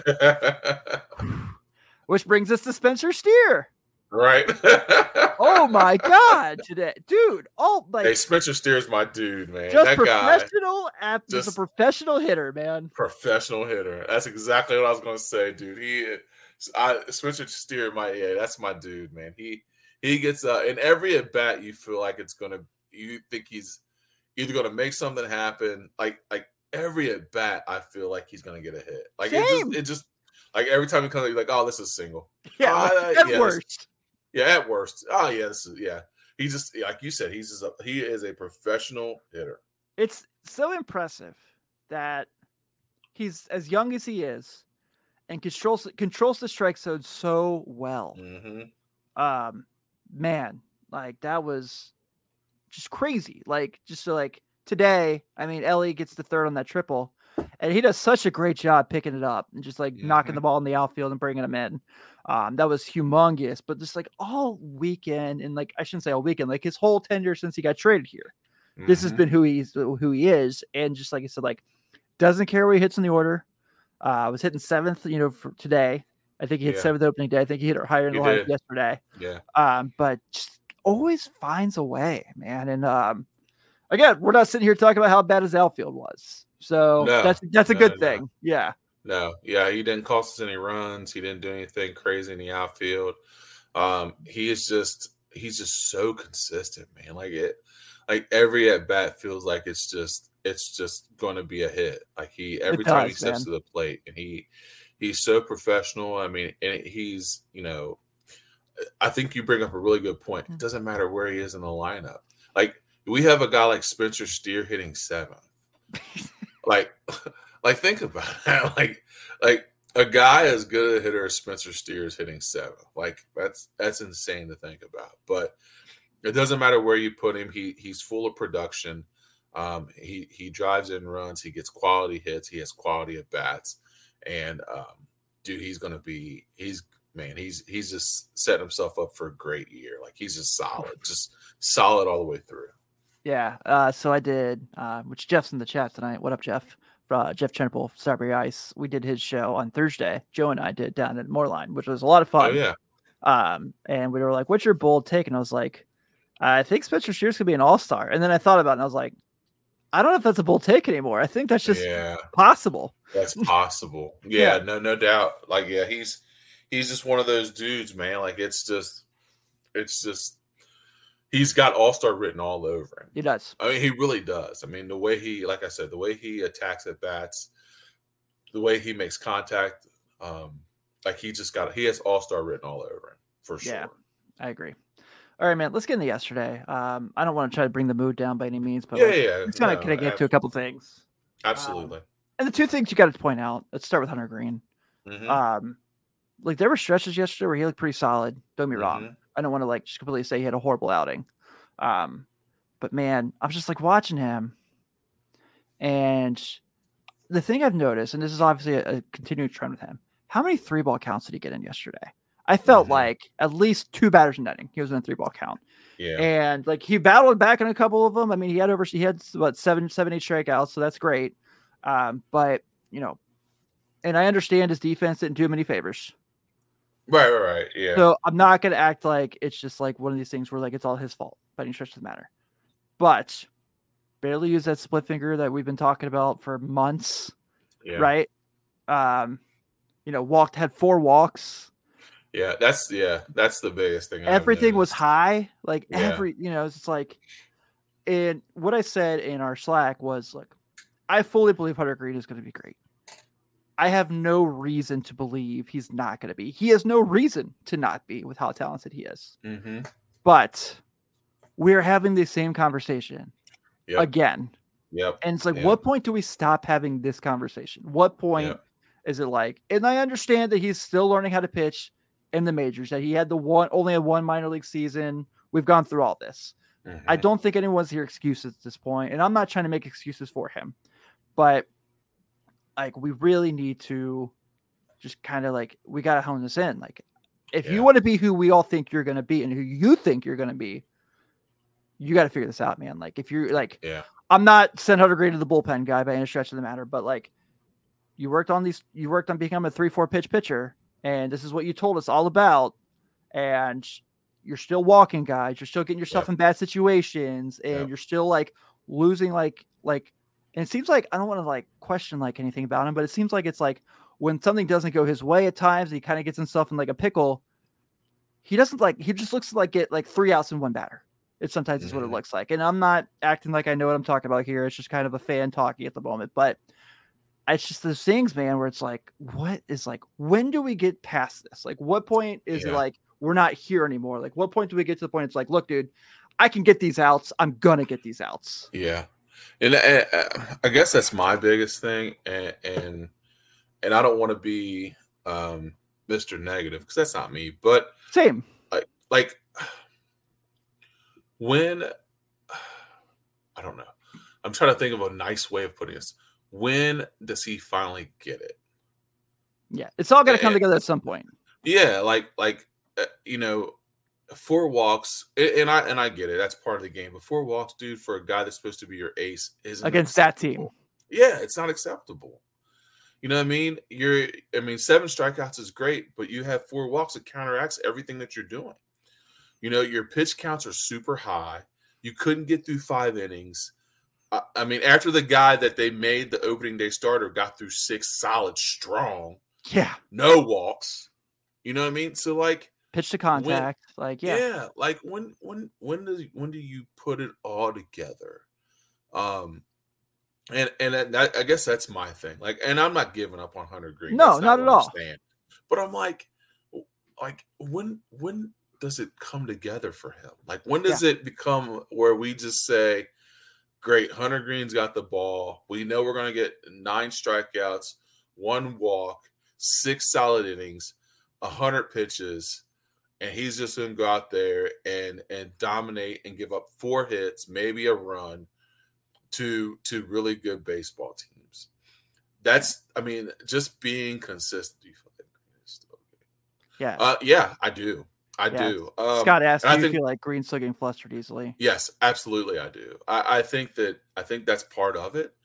Which brings us to Spencer Steer. Right. Oh my God, today, dude. Oh, like, hey, Spencer Steer's my dude, man. Just that professional, just a professional hitter, man. Professional hitter. That's exactly what I was going to say, dude. Spencer Steer, that's my dude, man. He gets in every at bat. You feel like you think he's either going to make something happen. Like every at bat, I feel like he's going to get a hit. Like it just like every time he comes, you're like, oh, this is single. Yeah, at worst. At worst. Oh yeah, He just, like you said, he is a professional hitter. It's so impressive that he's as young as he is and controls the strike zone so well. Mm-hmm. Man, like that was just crazy. Like today, I mean, Ellie gets the third on that triple, and he does such a great job picking it up and just like knocking the ball in the outfield and bringing him in. That was humongous, but just like all weekend, and like I shouldn't say all weekend, like his whole tenure since he got traded here, this has been who he is, and just like I said, like doesn't care where he hits in the order. Was hitting 7th, you know, for today. I think he hit 7th opening day. I think he hit it higher in the lineup yesterday. Yeah. But just always finds a way, man. And again, we're not sitting here talking about how bad his outfield was, so that's a good thing. Yeah. No, yeah, he didn't cost us any runs. He didn't do anything crazy in the outfield. He's just so consistent, man. Like every at bat feels like it's just going to be a hit. Like every time he steps to the plate, and he's so professional. I mean, and he's, you know, I think you bring up a really good point. It doesn't matter where he is in the lineup. Like we have a guy like Spencer Steer hitting 7th. like think about that. Like a guy as good a hitter as Spencer Steer is hitting 7th. Like that's insane to think about. But it doesn't matter where you put him. He's full of production. He drives in runs. He gets quality hits. He has quality at bats. And dude, he's just setting himself up for a great year. Like he's just solid all the way through. Yeah. So I did, which Jeff's in the chat tonight. What up, Jeff? Jeff Chenapel, Strawberry Ice. We did his show on Thursday. Joe and I did down at Moorline, which was a lot of fun. Oh yeah. And we were like, "What's your bold take?" And I was like, "I think Spencer Steer's could be an all-star." And then I thought about it, and I was like, "I don't know if that's a bold take anymore. I think that's just possible." That's possible. Yeah, no doubt. Like, yeah, he's just one of those dudes, man. Like it's just he's got all-star written all over him. He does. I mean, he really does. I mean, the way he, like I said, the way he attacks at bats, the way he makes contact, like he has all-star written all over him for sure. I agree. All right, man. Let's get into yesterday. I don't want to try to bring the mood down by any means, but Yeah. let's kind of get to a couple things. Absolutely. And the two things you got to point out. Let's start with Hunter Green. Mm-hmm. Like there were stretches yesterday where he looked pretty solid. Don't be wrong. I don't want to like just completely say he had a horrible outing. But man, I was just like watching him, and the thing I've noticed, and this is obviously a continuing trend with him, how many 3-ball counts did he get in yesterday? I felt like at least 2 batters in netting. He was in a 3-ball count. Yeah. And like he battled back in a couple of them. I mean, he had what 7, 8 strikeouts, so that's great. But you know, and I understand his defense didn't do him any favors. Right. Yeah. So I'm not gonna act like it's just like one of these things where like it's all his fault by any stretch of the matter. But barely used that split finger that we've been talking about for months. Yeah. Right. Had 4 walks. Yeah, that's the biggest thing. Everything was high. Like it's just like, and what I said in our Slack was like, I fully believe Hunter Green is going to be great. I have no reason to believe he's not going to be. He has no reason to not be with how talented he is. Mm-hmm. But we're having the same conversation again. Yep. And it's like, what point do we stop having this conversation? What point is it like? And I understand that he's still learning how to pitch in the majors, that he had only had 1 minor league season. We've gone through all this. Mm-hmm. I don't think anyone's here excuses at this point, and I'm not trying to make excuses for him, but like we really need to just kind of like we got to hone this in. Like if you want to be who we all think you're going to be and who you think you're going to be, you got to figure this out, man. Like if you're like, I'm not send Hunter Green to the bullpen guy by any stretch of the matter, but like you worked on becoming a 3-4 pitch pitcher. And this is what you told us all about. And you're still walking guys. You're still getting yourself in bad situations. And you're still like losing and it seems like, I don't want to like question like anything about him, but it seems like it's like when something doesn't go his way at times, he kind of gets himself in like a pickle. He just looks like get like 3 outs in 1 batter. It sometimes is what it looks like. And I'm not acting like I know what I'm talking about here. It's just kind of a fan talking at the moment, but it's just those things, man, where it's like, when do we get past this? Like, what point is it like, we're not here anymore? Like, what point do we get to the point? It's like, look, dude, I can get these outs. I'm going to get these outs. Yeah. And I guess that's my biggest thing. And I don't want to be Mr. Negative because that's not me, but same. Like when, I don't know. I'm trying to think of a nice way of putting this. When does he finally get it? Yeah, it's all going to come together at some point. Yeah, like 4 walks, and I get it. That's part of the game. But 4 walks, dude, for a guy that's supposed to be your ace, isn't against that team. Yeah, it's not acceptable. You know what I mean? 7 strikeouts is great, but you have 4 walks that counteracts everything that you're doing. You know, your pitch counts are super high. You couldn't get through 5 innings. I mean, after the guy that they made the opening day starter got through 6 solid, strong, no walks. You know what I mean? So like pitch to contact, like like when do you put it all together? And I guess that's my thing. Like, and I'm not giving up on Hunter Green. No, not at all. But I'm like when does it come together for him? Like, when does it become where we just say, great, Hunter Green's got the ball. We know we're going to get 9 strikeouts, 1 walk, 6 solid innings, 100 pitches, and he's just going to go out there and dominate and give up 4 hits, maybe a run to really good baseball teams. That's, just being consistent. Do you feel like Green is still good? Yeah, I do. I do. Scott asked, do you feel like Green's still getting flustered easily? Yes, absolutely, I do. I think that's part of it.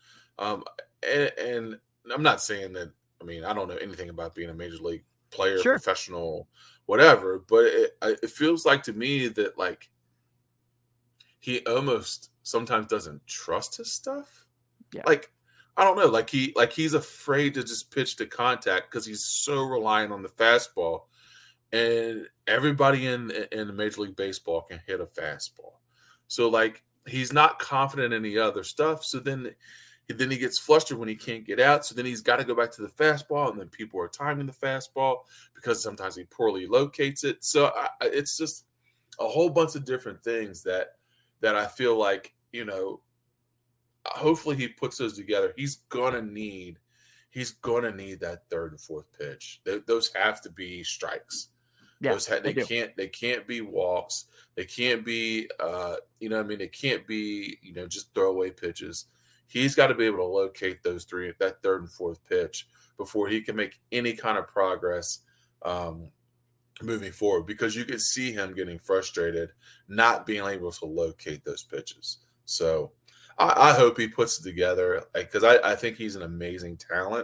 And I'm not saying that. I don't know anything about being a major league player, professional, whatever. But it feels like to me that like he almost sometimes doesn't trust his stuff. Yeah. Like, I don't know. Like he's afraid to just pitch to contact because he's so reliant on the fastball. And everybody in the Major League Baseball can hit a fastball. So, like, he's not confident in the other stuff. So then he gets flustered when he can't get out. So then he's got to go back to the fastball. And then people are timing the fastball because sometimes he poorly locates it. So it's just a whole bunch of different things that I feel like, hopefully he puts those together. He's gonna need that third and fourth pitch. Those have to be strikes. Yeah, They can't be walks. They can't be they can't be just throwaway pitches. He's got to be able to locate that third and fourth pitch before he can make any kind of progress moving forward, because you can see him getting frustrated not being able to locate those pitches. So I hope he puts it together, because I think he's an amazing talent.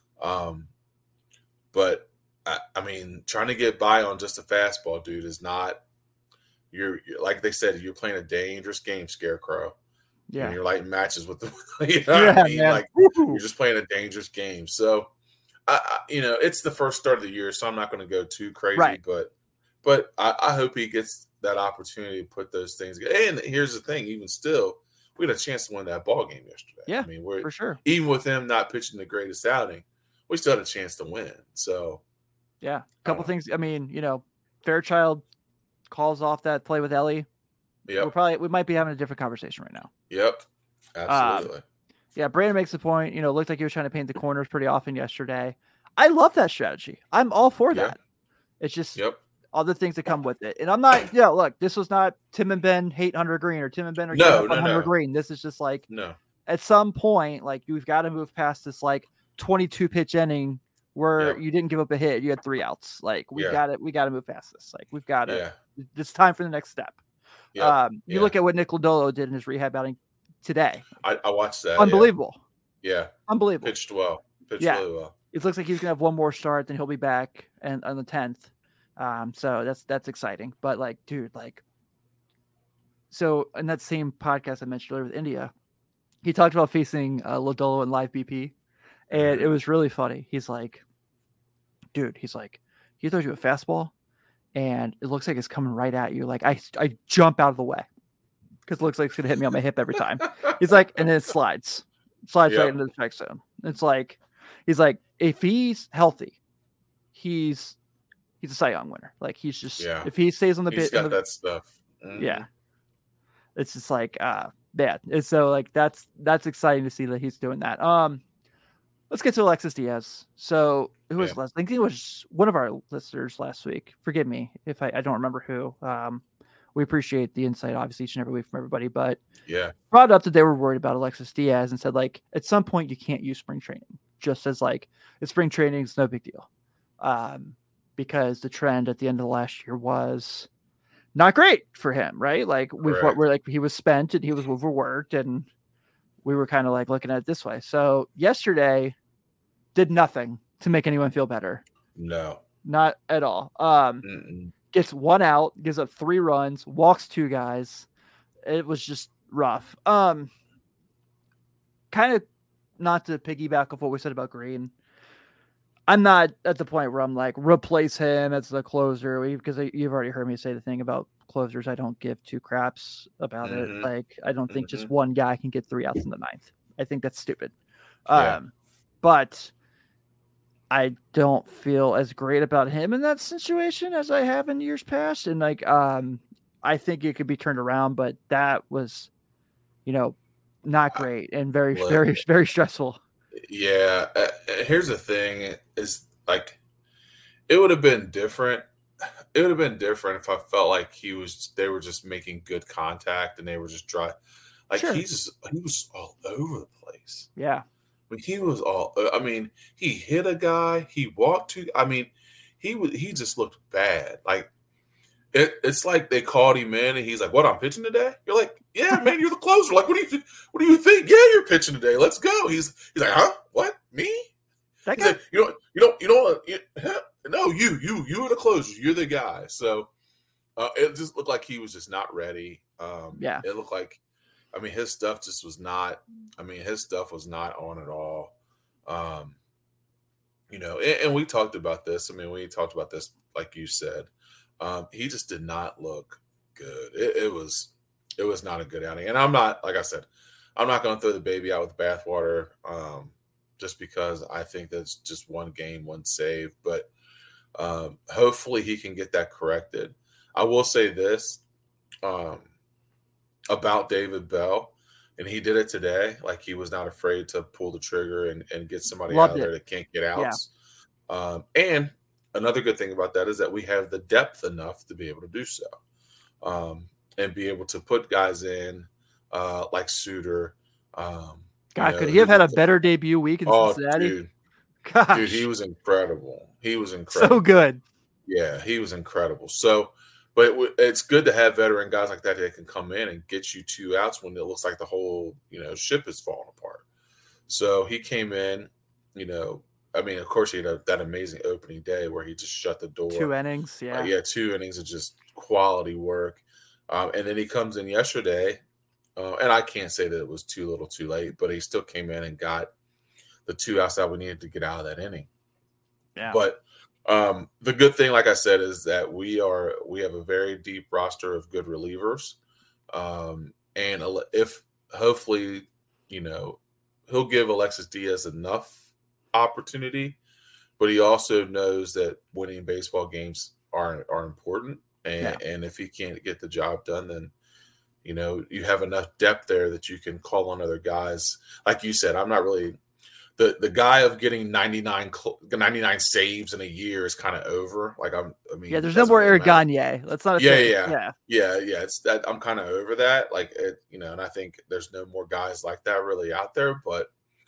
But I mean, trying to get by on just a fastball, dude, is not. You're like they said, you're playing a dangerous game, Scarecrow. Yeah, and you're like matches with the. What I mean? Man. Like you're just playing a dangerous game. So, it's the first start of the year, so I'm not going to go too crazy. Right. But I hope he gets that opportunity to put those things. And here's the thing: even still, we had a chance to win that ball game yesterday. Yeah, I mean, for sure. Even with him not pitching the greatest outing, we still had a chance to win. So, yeah, a couple things. I mean, Fairchild calls off that play with Ellie. Yep. We might be having a different conversation right now. Yep, absolutely. Yeah, Brandon makes the point. Looked like he was trying to paint the corners pretty often yesterday. I love that strategy. I'm all for that. It's just other things that come with it. And I'm not, look, this was not Tim and Ben hate Hunter Green or Tim and Ben are Hunter Green. This is just like, at some point, like, you've got to move past this, like, 22 pitch inning where you didn't give up a hit. You had 3 outs. Like, we got to move past this. Like, we've got to, it's time for the next step. You look at what Nick Lodolo did in his rehab outing today. I watched that. Unbelievable. Yeah. Unbelievable. Pitched well. Pitched really well. It looks like he's gonna have one more start, then he'll be back and on the 10th. So that's exciting. But like, dude, like, so in that same podcast I mentioned earlier with India, he talked about facing Lodolo in live BP, and it was really funny. He's like, dude, he throws you a fastball, and it looks like it's coming right at you. Like I jump out of the way because it looks like it's gonna hit me on my hip every time. He's like, and then it slides right into the strike zone. It's like, he's like, if he's healthy, he's a Cy Young winner. Like he's just if he stays on the he's got that stuff. Mm-hmm. Yeah, it's just like it's so like that's exciting to see that he's doing that. Let's get to Alexis Diaz. So who was last? I think it was one of our listeners last week. Forgive me if I don't remember who. We appreciate the insight, obviously, each and every week from everybody, but brought up that they were worried about Alexis Diaz and said, like, at some point you can't use spring training, just as like it's spring training, it's no big deal. Because the trend at the end of the last year was not great for him, right? Like we're like, he was spent and he was overworked, and we were kind of like looking at it this way. So yesterday did nothing to make anyone feel better. No, not at all. Gets 1 out, gives up 3 runs, walks 2 guys. It was just rough. Kind of not to piggyback off what we said about Green. I'm not at the point where I'm like, replace him as the closer, because you've already heard me say the thing about closers. I don't give 2 craps about it. Like, I don't think just one guy can get 3 outs in the 9th. I think that's stupid. But I don't feel as great about him in that situation as I have in years past. And like, I think it could be turned around, but that was, not great and very, very, very stressful. Yeah. Here's the thing is, like, it would have been different. It would have been different if I felt like they were just making good contact and they were just dry. Like he was all over the place. Yeah. He was he hit a guy. He walked to. He just looked bad. Like it's like they called him in, and he's like, "What? I'm pitching today." You're like, "Yeah, man, you're the closer." Like, what do you think? Yeah, you're pitching today. Let's go. He's like, "Huh? What? Me?" That he's guy? like, no, you are the closer. You're the guy. So it just looked like he was just not ready. It looked like. His stuff just was not. His stuff was not on at all. And we talked about this. We talked about this, like you said. He just did not look good. It was not a good outing. And I'm not, like I said, I'm not going to throw the baby out with the bathwater, just because I think that's just one game, one save. But hopefully he can get that corrected. I will say this about David Bell, and he did it today. Like, he was not afraid to pull the trigger and get somebody out of there that can't get outs. Yeah. And another good thing about that is that we have the depth enough to be able to do so, and be able to put guys in like Suter. God, could he have had a better debut week in Cincinnati? Dude. Gosh. Dude, he was incredible. So good. Yeah, he was incredible. So, but it's good to have veteran guys like that can come in and get you 2 outs when it looks like the whole, ship is falling apart. So he came in, I mean, of course, he had that amazing opening day where he just shut the door. 2 innings, yeah. 2 innings of just quality work. And then he comes in yesterday, and I can't say that it was too little too late, but he still came in and got the 2 outs that we needed to get out of that inning. Yeah. But the good thing, like I said, is that we have a very deep roster of good relievers. And if hopefully, he'll give Alexis Diaz enough opportunity, but he also knows that winning baseball games are important. And if he can't get the job done, then, you have enough depth there that you can call on other guys. Like you said, I'm not really the guy of getting 99 saves in a year is kind of over. Like, there's no more Eric Gagne. Let's not. Yeah. It's that I'm kind of over that. Like, and I think there's no more guys like that really out there. But,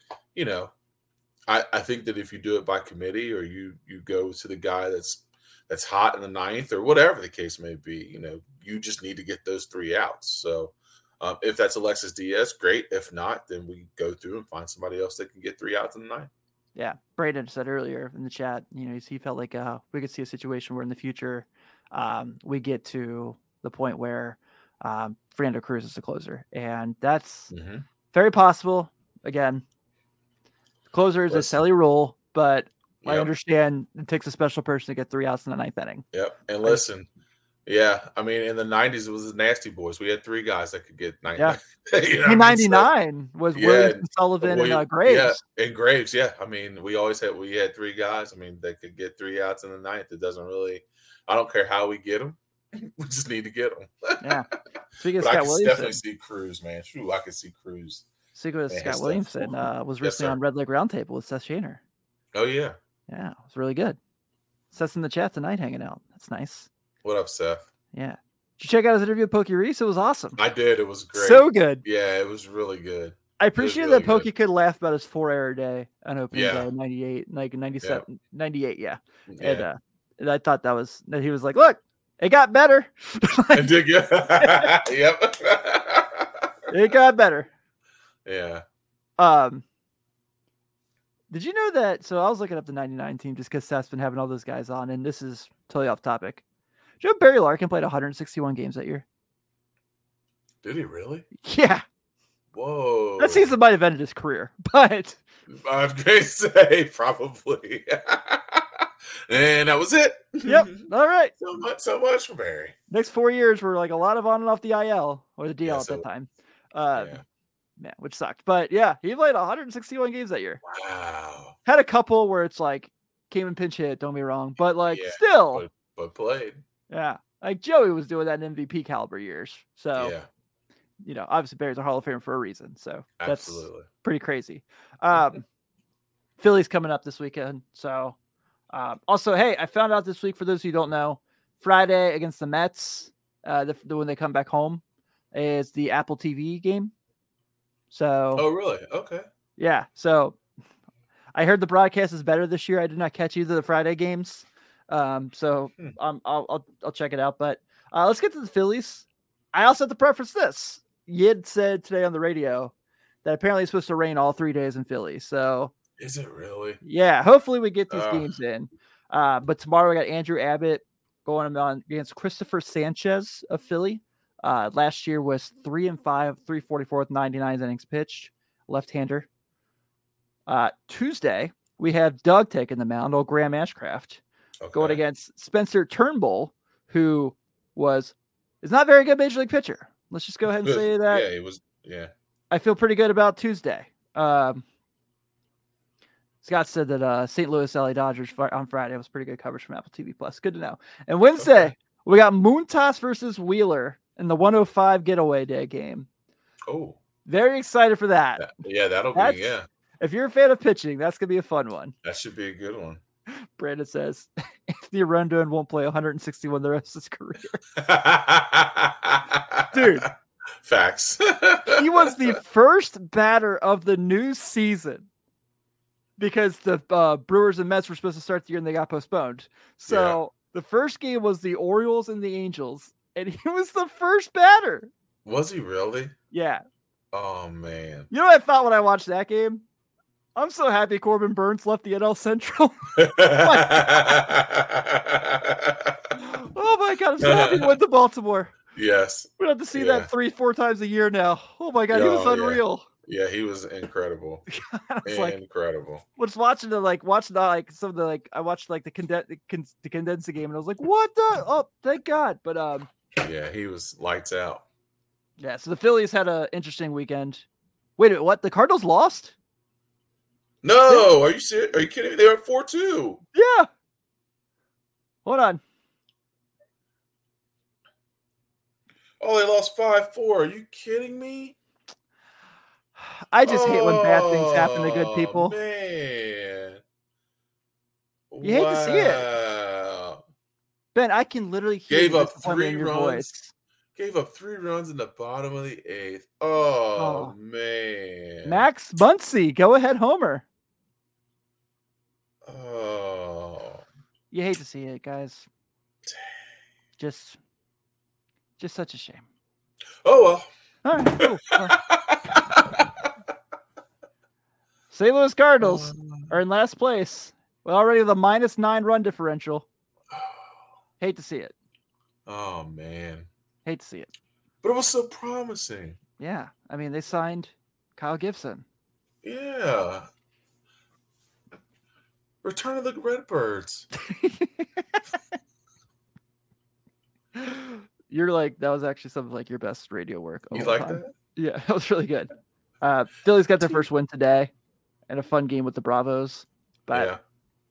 I think that if you do it by committee, or you go to the guy that's hot in the 9th, or whatever the case may be, you just need to get those 3 outs. So if that's Alexis Diaz, great. If not, then we go through and find somebody else that can get 3 outs in the 9th. Yeah. Braden said earlier in the chat, he felt like we could see a situation where in the future we get to the point where Fernando Cruz is the closer. And that's very possible. Again, closer is a silly rule, but I understand it takes a special person to get 3 outs in the 9th inning. Yep. And listen, yeah, I mean, in the 90s, it was the Nasty Boys. We had 3 guys that could get 9. Yeah. In 99 was Williams, Sullivan, and Graves. Yeah, and Graves, yeah. I mean, we had 3 guys. I mean, that could get 3 outs in the 9th. It doesn't really – I don't care how we get them. We just need to get them. Yeah. Speaking of Scott Williamson. I can definitely see Cruz, man. True, I can see Cruz. Speaking of Scott Williamson, was recently on Red Leg Roundtable with Seth Shaner. Oh, yeah. Yeah, it was really good. Seth's in the chat tonight hanging out. That's nice. What up, Seth? Yeah. Did you check out his interview with Pokey Reese? It was awesome. I did. It was great. So good. Yeah, it was really good. I appreciate that Pokey could laugh about his 4-error day on opening day, 98, like 97, 98, yeah. And I thought that he was like, look, it got better. It did get Yep. It got better. Yeah. Did you know that? So I was looking up the 99 team just because Seth's been having all those guys on, and this is totally off topic. Did you know Barry Larkin played 161 games that year? Did he really? Yeah. Whoa. That season might have ended his career, but I was going to say probably. And that was it. Yep. All right. So much for Barry. Next 4 years were like a lot of on and off the IL or the DL at that time. Yeah, which sucked. But yeah, he played 161 games that year. Wow. Had a couple where it's like came and pinch hit, don't be wrong. But like still. But played. Yeah. Like Joey was doing that in MVP caliber years. So, obviously Barry's a Hall of Famer for a reason. So that's pretty crazy. Philly's coming up this weekend. So also, hey, I found out this week, for those who don't know, Friday against the Mets, when they come back home, is the Apple TV game. So, oh really? Okay. Yeah. So I heard the broadcast is better this year. I did not catch either of the Friday games. I'll check it out. But let's get to the Phillies. I also have to preface this. Yid said today on the radio that apparently it's supposed to rain all 3 days in Philly. So is it really? Yeah. Hopefully we get these games in. But tomorrow we got Andrew Abbott going on against Christopher Sanchez of Philly. Last year was 3-5, 344 with 99 innings pitched, left-hander. Tuesday, we have Doug taking the mound, old Graham Ashcraft, going against Spencer Turnbull, who is not a very good major league pitcher. Let's just go ahead and say that. Yeah, he was. Yeah. I feel pretty good about Tuesday. Scott said that St. Louis LA Dodgers on Friday was pretty good coverage from Apple TV Plus. Good to know. And Wednesday, We got Muntas versus Wheeler in the 105 getaway day game. Oh, very excited for that. Yeah, that'll That's, be, yeah. If you're a fan of pitching, that's going to be a fun one. That should be a good one. Brandon says, Anthony Rendon won't play 161 the rest of his career. Dude. Facts. He was the first batter of the new season because the Brewers and Mets were supposed to start the year and they got postponed. So the first game was the Orioles and the Angels, and he was the first batter. Was he really? Yeah. Oh, man. You know what I thought when I watched that game? I'm so happy Corbin Burns left the NL Central. Oh my God, I'm so happy he went to Baltimore. Yes. We have to see that 3-4 times a year now. Oh my God, he was unreal. Yeah, he was incredible. Incredible. Was watching some of the I watched like the condensing game and I was like, what the? Oh, thank God. But yeah, he was lights out. Yeah, so the Phillies had an interesting weekend. Wait a minute, what? The Cardinals lost? No, are you serious? Are you kidding me? They were at 4-2. Yeah. Hold on. Oh, they lost 5-4. Are you kidding me? I just hate when bad things happen to good people. Man. You hate to see it. Ben, I can literally hear Gave up 3 in your runs. voice. Gave up 3 runs in the bottom of the 8th. Oh, man. Max Muncy, go ahead, homer. Oh. You hate to see it, guys. Just such a shame. Oh, well. All right, cool. St. Louis Cardinals are in last place. We're already with a -9 run differential. Hate to see it. Oh, man. Hate to see it. But it was so promising. Yeah. I mean, they signed Kyle Gibson. Yeah. Return of the Redbirds. You're like, that was actually some of like your best radio work. You like that? Yeah, that was really good. Phillies got their first win today and a fun game with the Bravos. But,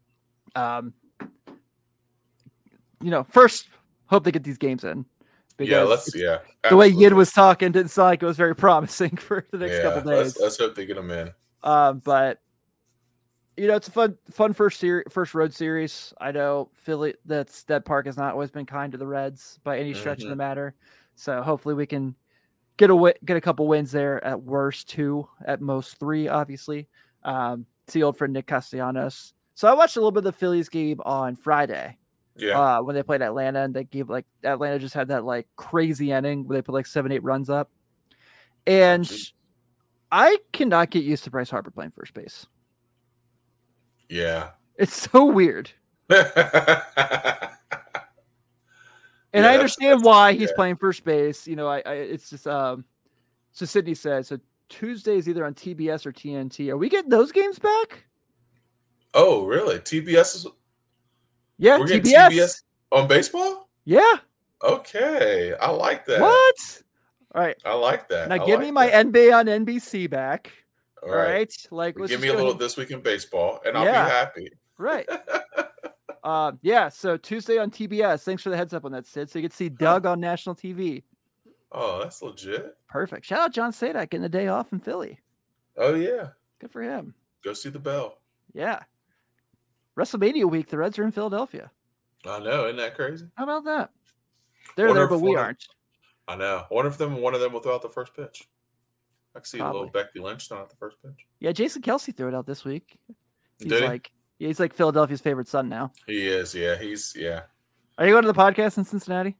first, hope they get these games in. The way Yid was talking didn't sound like it was very promising for the next couple days. Let's hope they get them in. But it's a fun first road series. I know Philly, that park has not always been kind to the Reds by any stretch of the matter. So hopefully we can get a couple wins there, at worst 2, at most 3, obviously. See old friend Nick Castellanos. So I watched a little bit of the Phillies game on Friday. Yeah. When they played Atlanta, and they gave Atlanta just had that like crazy inning where they put like 7-8 runs up. And I cannot get used to Bryce Harper playing first base. Yeah. It's so weird. And I understand why he's playing first base. It's just so Sydney said, so Tuesday is either on TBS or TNT. Are we getting those games back? Oh, really? TBS is... Yeah, we're TBS on baseball? Yeah. Okay. I like that. What? All right. I like that. Now give me my NBA on NBC back. All right. Like, give me a little This Week in Baseball, and I'll be happy. Right. So Tuesday on TBS. Thanks for the heads up on that, Sid. So you can see Doug on national TV. Oh, that's legit. Perfect. Shout out John Sadak getting the day off in Philly. Oh, yeah. Good for him. Go see the Bell. Yeah. WrestleMania week, the Reds are in Philadelphia. I know. Isn't that crazy? How about that? They're there, but we aren't. I know. I wonder if one of them will throw out the first pitch. I can see a little Becky Lynch throwing out the first pitch. Yeah, Jason Kelsey threw it out this week. He's like Philadelphia's favorite son now. He is, yeah. Are you going to the podcast in Cincinnati?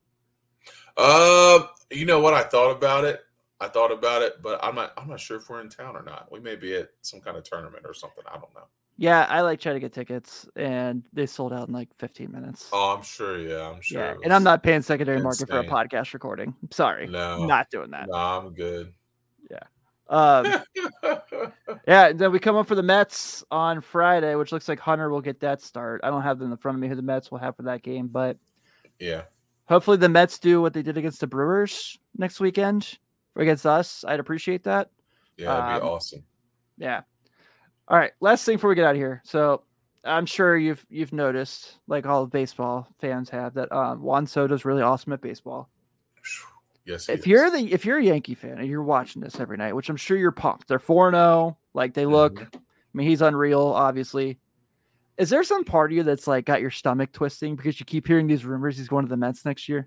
You know what? I thought about it, but I'm not sure if we're in town or not. We may be at some kind of tournament or something. I don't know. Yeah, I tried to get tickets, and they sold out in like 15 minutes. Oh, I'm sure. Yeah, I'm sure. Yeah, and I'm not paying secondary market for a podcast recording. I'm sorry. No, not doing that. No, I'm good. Yeah. Yeah. Then we come up for the Mets on Friday, which looks like Hunter will get that start. I don't have them in front of me who the Mets will have for that game, but yeah, hopefully the Mets do what they did against the Brewers next weekend or against us. I'd appreciate that. Yeah, that'd be awesome. Yeah. All right. Last thing before we get out of here. So I'm sure you've noticed, like all of baseball fans have, that Juan Soto's really awesome at baseball. Yes, if you're a Yankee fan and you're watching this every night, which I'm sure you're pumped, they're 4-0, like they look. Mm-hmm. I mean, he's unreal, obviously. Is there some part of you that's like got your stomach twisting because you keep hearing these rumors he's going to the Mets next year?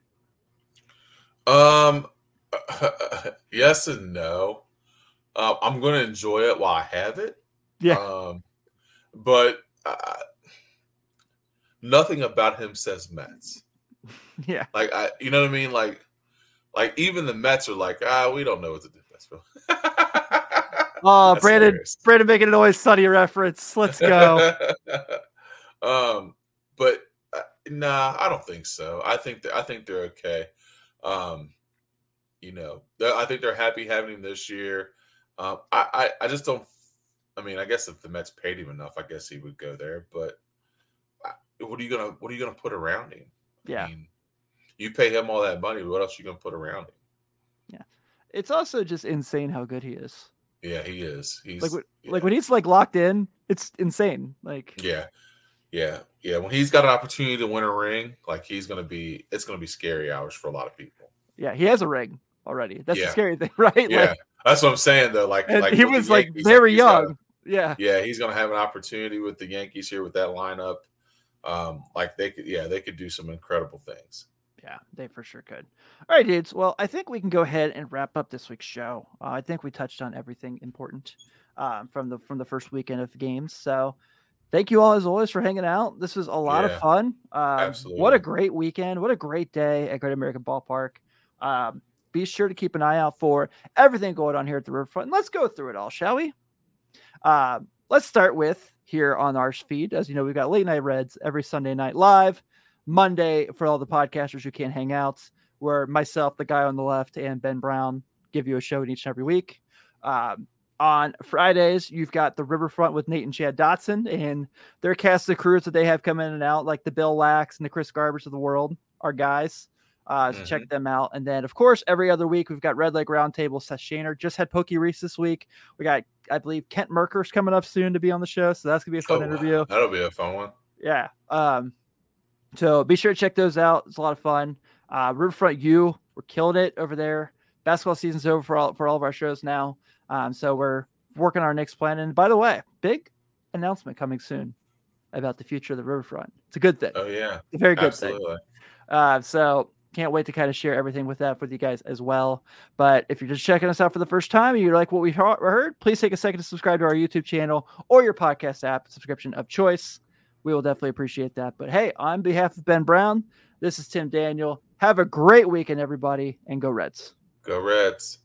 Yes and no. I'm going to enjoy it while I have it. Yeah. But nothing about him says Mets. Yeah. Like, you know what I mean? Like even the Mets are like, we don't know what to do. Oh, Brandon making an Always Sunny reference. Let's go. But nah, I don't think so. I think they're okay. You know, I think they're happy having him this year. I just don't. I mean, I guess if the Mets paid him enough, I guess he would go there. But what are you gonna put around him? Yeah. I mean, you pay him all that money. What else are you gonna put around him? Yeah, it's also just insane how good he is. Yeah, he is. He's like when he's like locked in, it's insane. Like yeah. When he's got an opportunity to win a ring, like it's gonna be scary hours for a lot of people. Yeah, he has a ring already. That's the scary thing, right? Yeah, like, that's what I'm saying though. Like he was like very young. Yeah, he's gonna have an opportunity with the Yankees here with that lineup. Like they could do some incredible things. Yeah, they for sure could. All right, dudes. Well, I think we can go ahead and wrap up this week's show. I think we touched on everything important from the first weekend of games. So thank you all as always for hanging out. This was a lot of fun. Absolutely. What a great weekend. What a great day at Great American Ballpark. Be sure to keep an eye out for everything going on here at the Riverfront. Let's go through it all, shall we? Let's start with here on our feed. As you know, we've got Late Night Reds every Sunday night live. Monday for all the podcasters who can't hang out, where myself, the guy on the left, and Ben Brown give you a show each and every week. On Fridays, you've got the Riverfront with Nate and Chad Dotson and their cast of crews that they have come in and out, like the Bill Lax and the Chris Garbers of the world, our guys. So check them out. And then, of course, every other week, we've got Red Leg Roundtable. Seth Shaner just had Pokey Reese this week. We got, I believe, Kent Merker's coming up soon to be on the show. So that's going to be a fun interview. That'll be a fun one. Yeah. So be sure to check those out. It's a lot of fun. Riverfront U, we're killing it over there. Basketball season's over for all of our shows now. So we're working on our next plan. And by the way, big announcement coming soon about the future of the Riverfront. It's a good thing. Oh yeah, it's a very good Absolutely. thing. So can't wait to kind of share everything with you guys as well. But if you're just checking us out for the first time and you like what we heard, please take a second to subscribe to our YouTube channel or your podcast app subscription of choice. We will definitely appreciate that. But hey, on behalf of Ben Brown, this is Tim Daniel. Have a great weekend, everybody, and go Reds. Go Reds.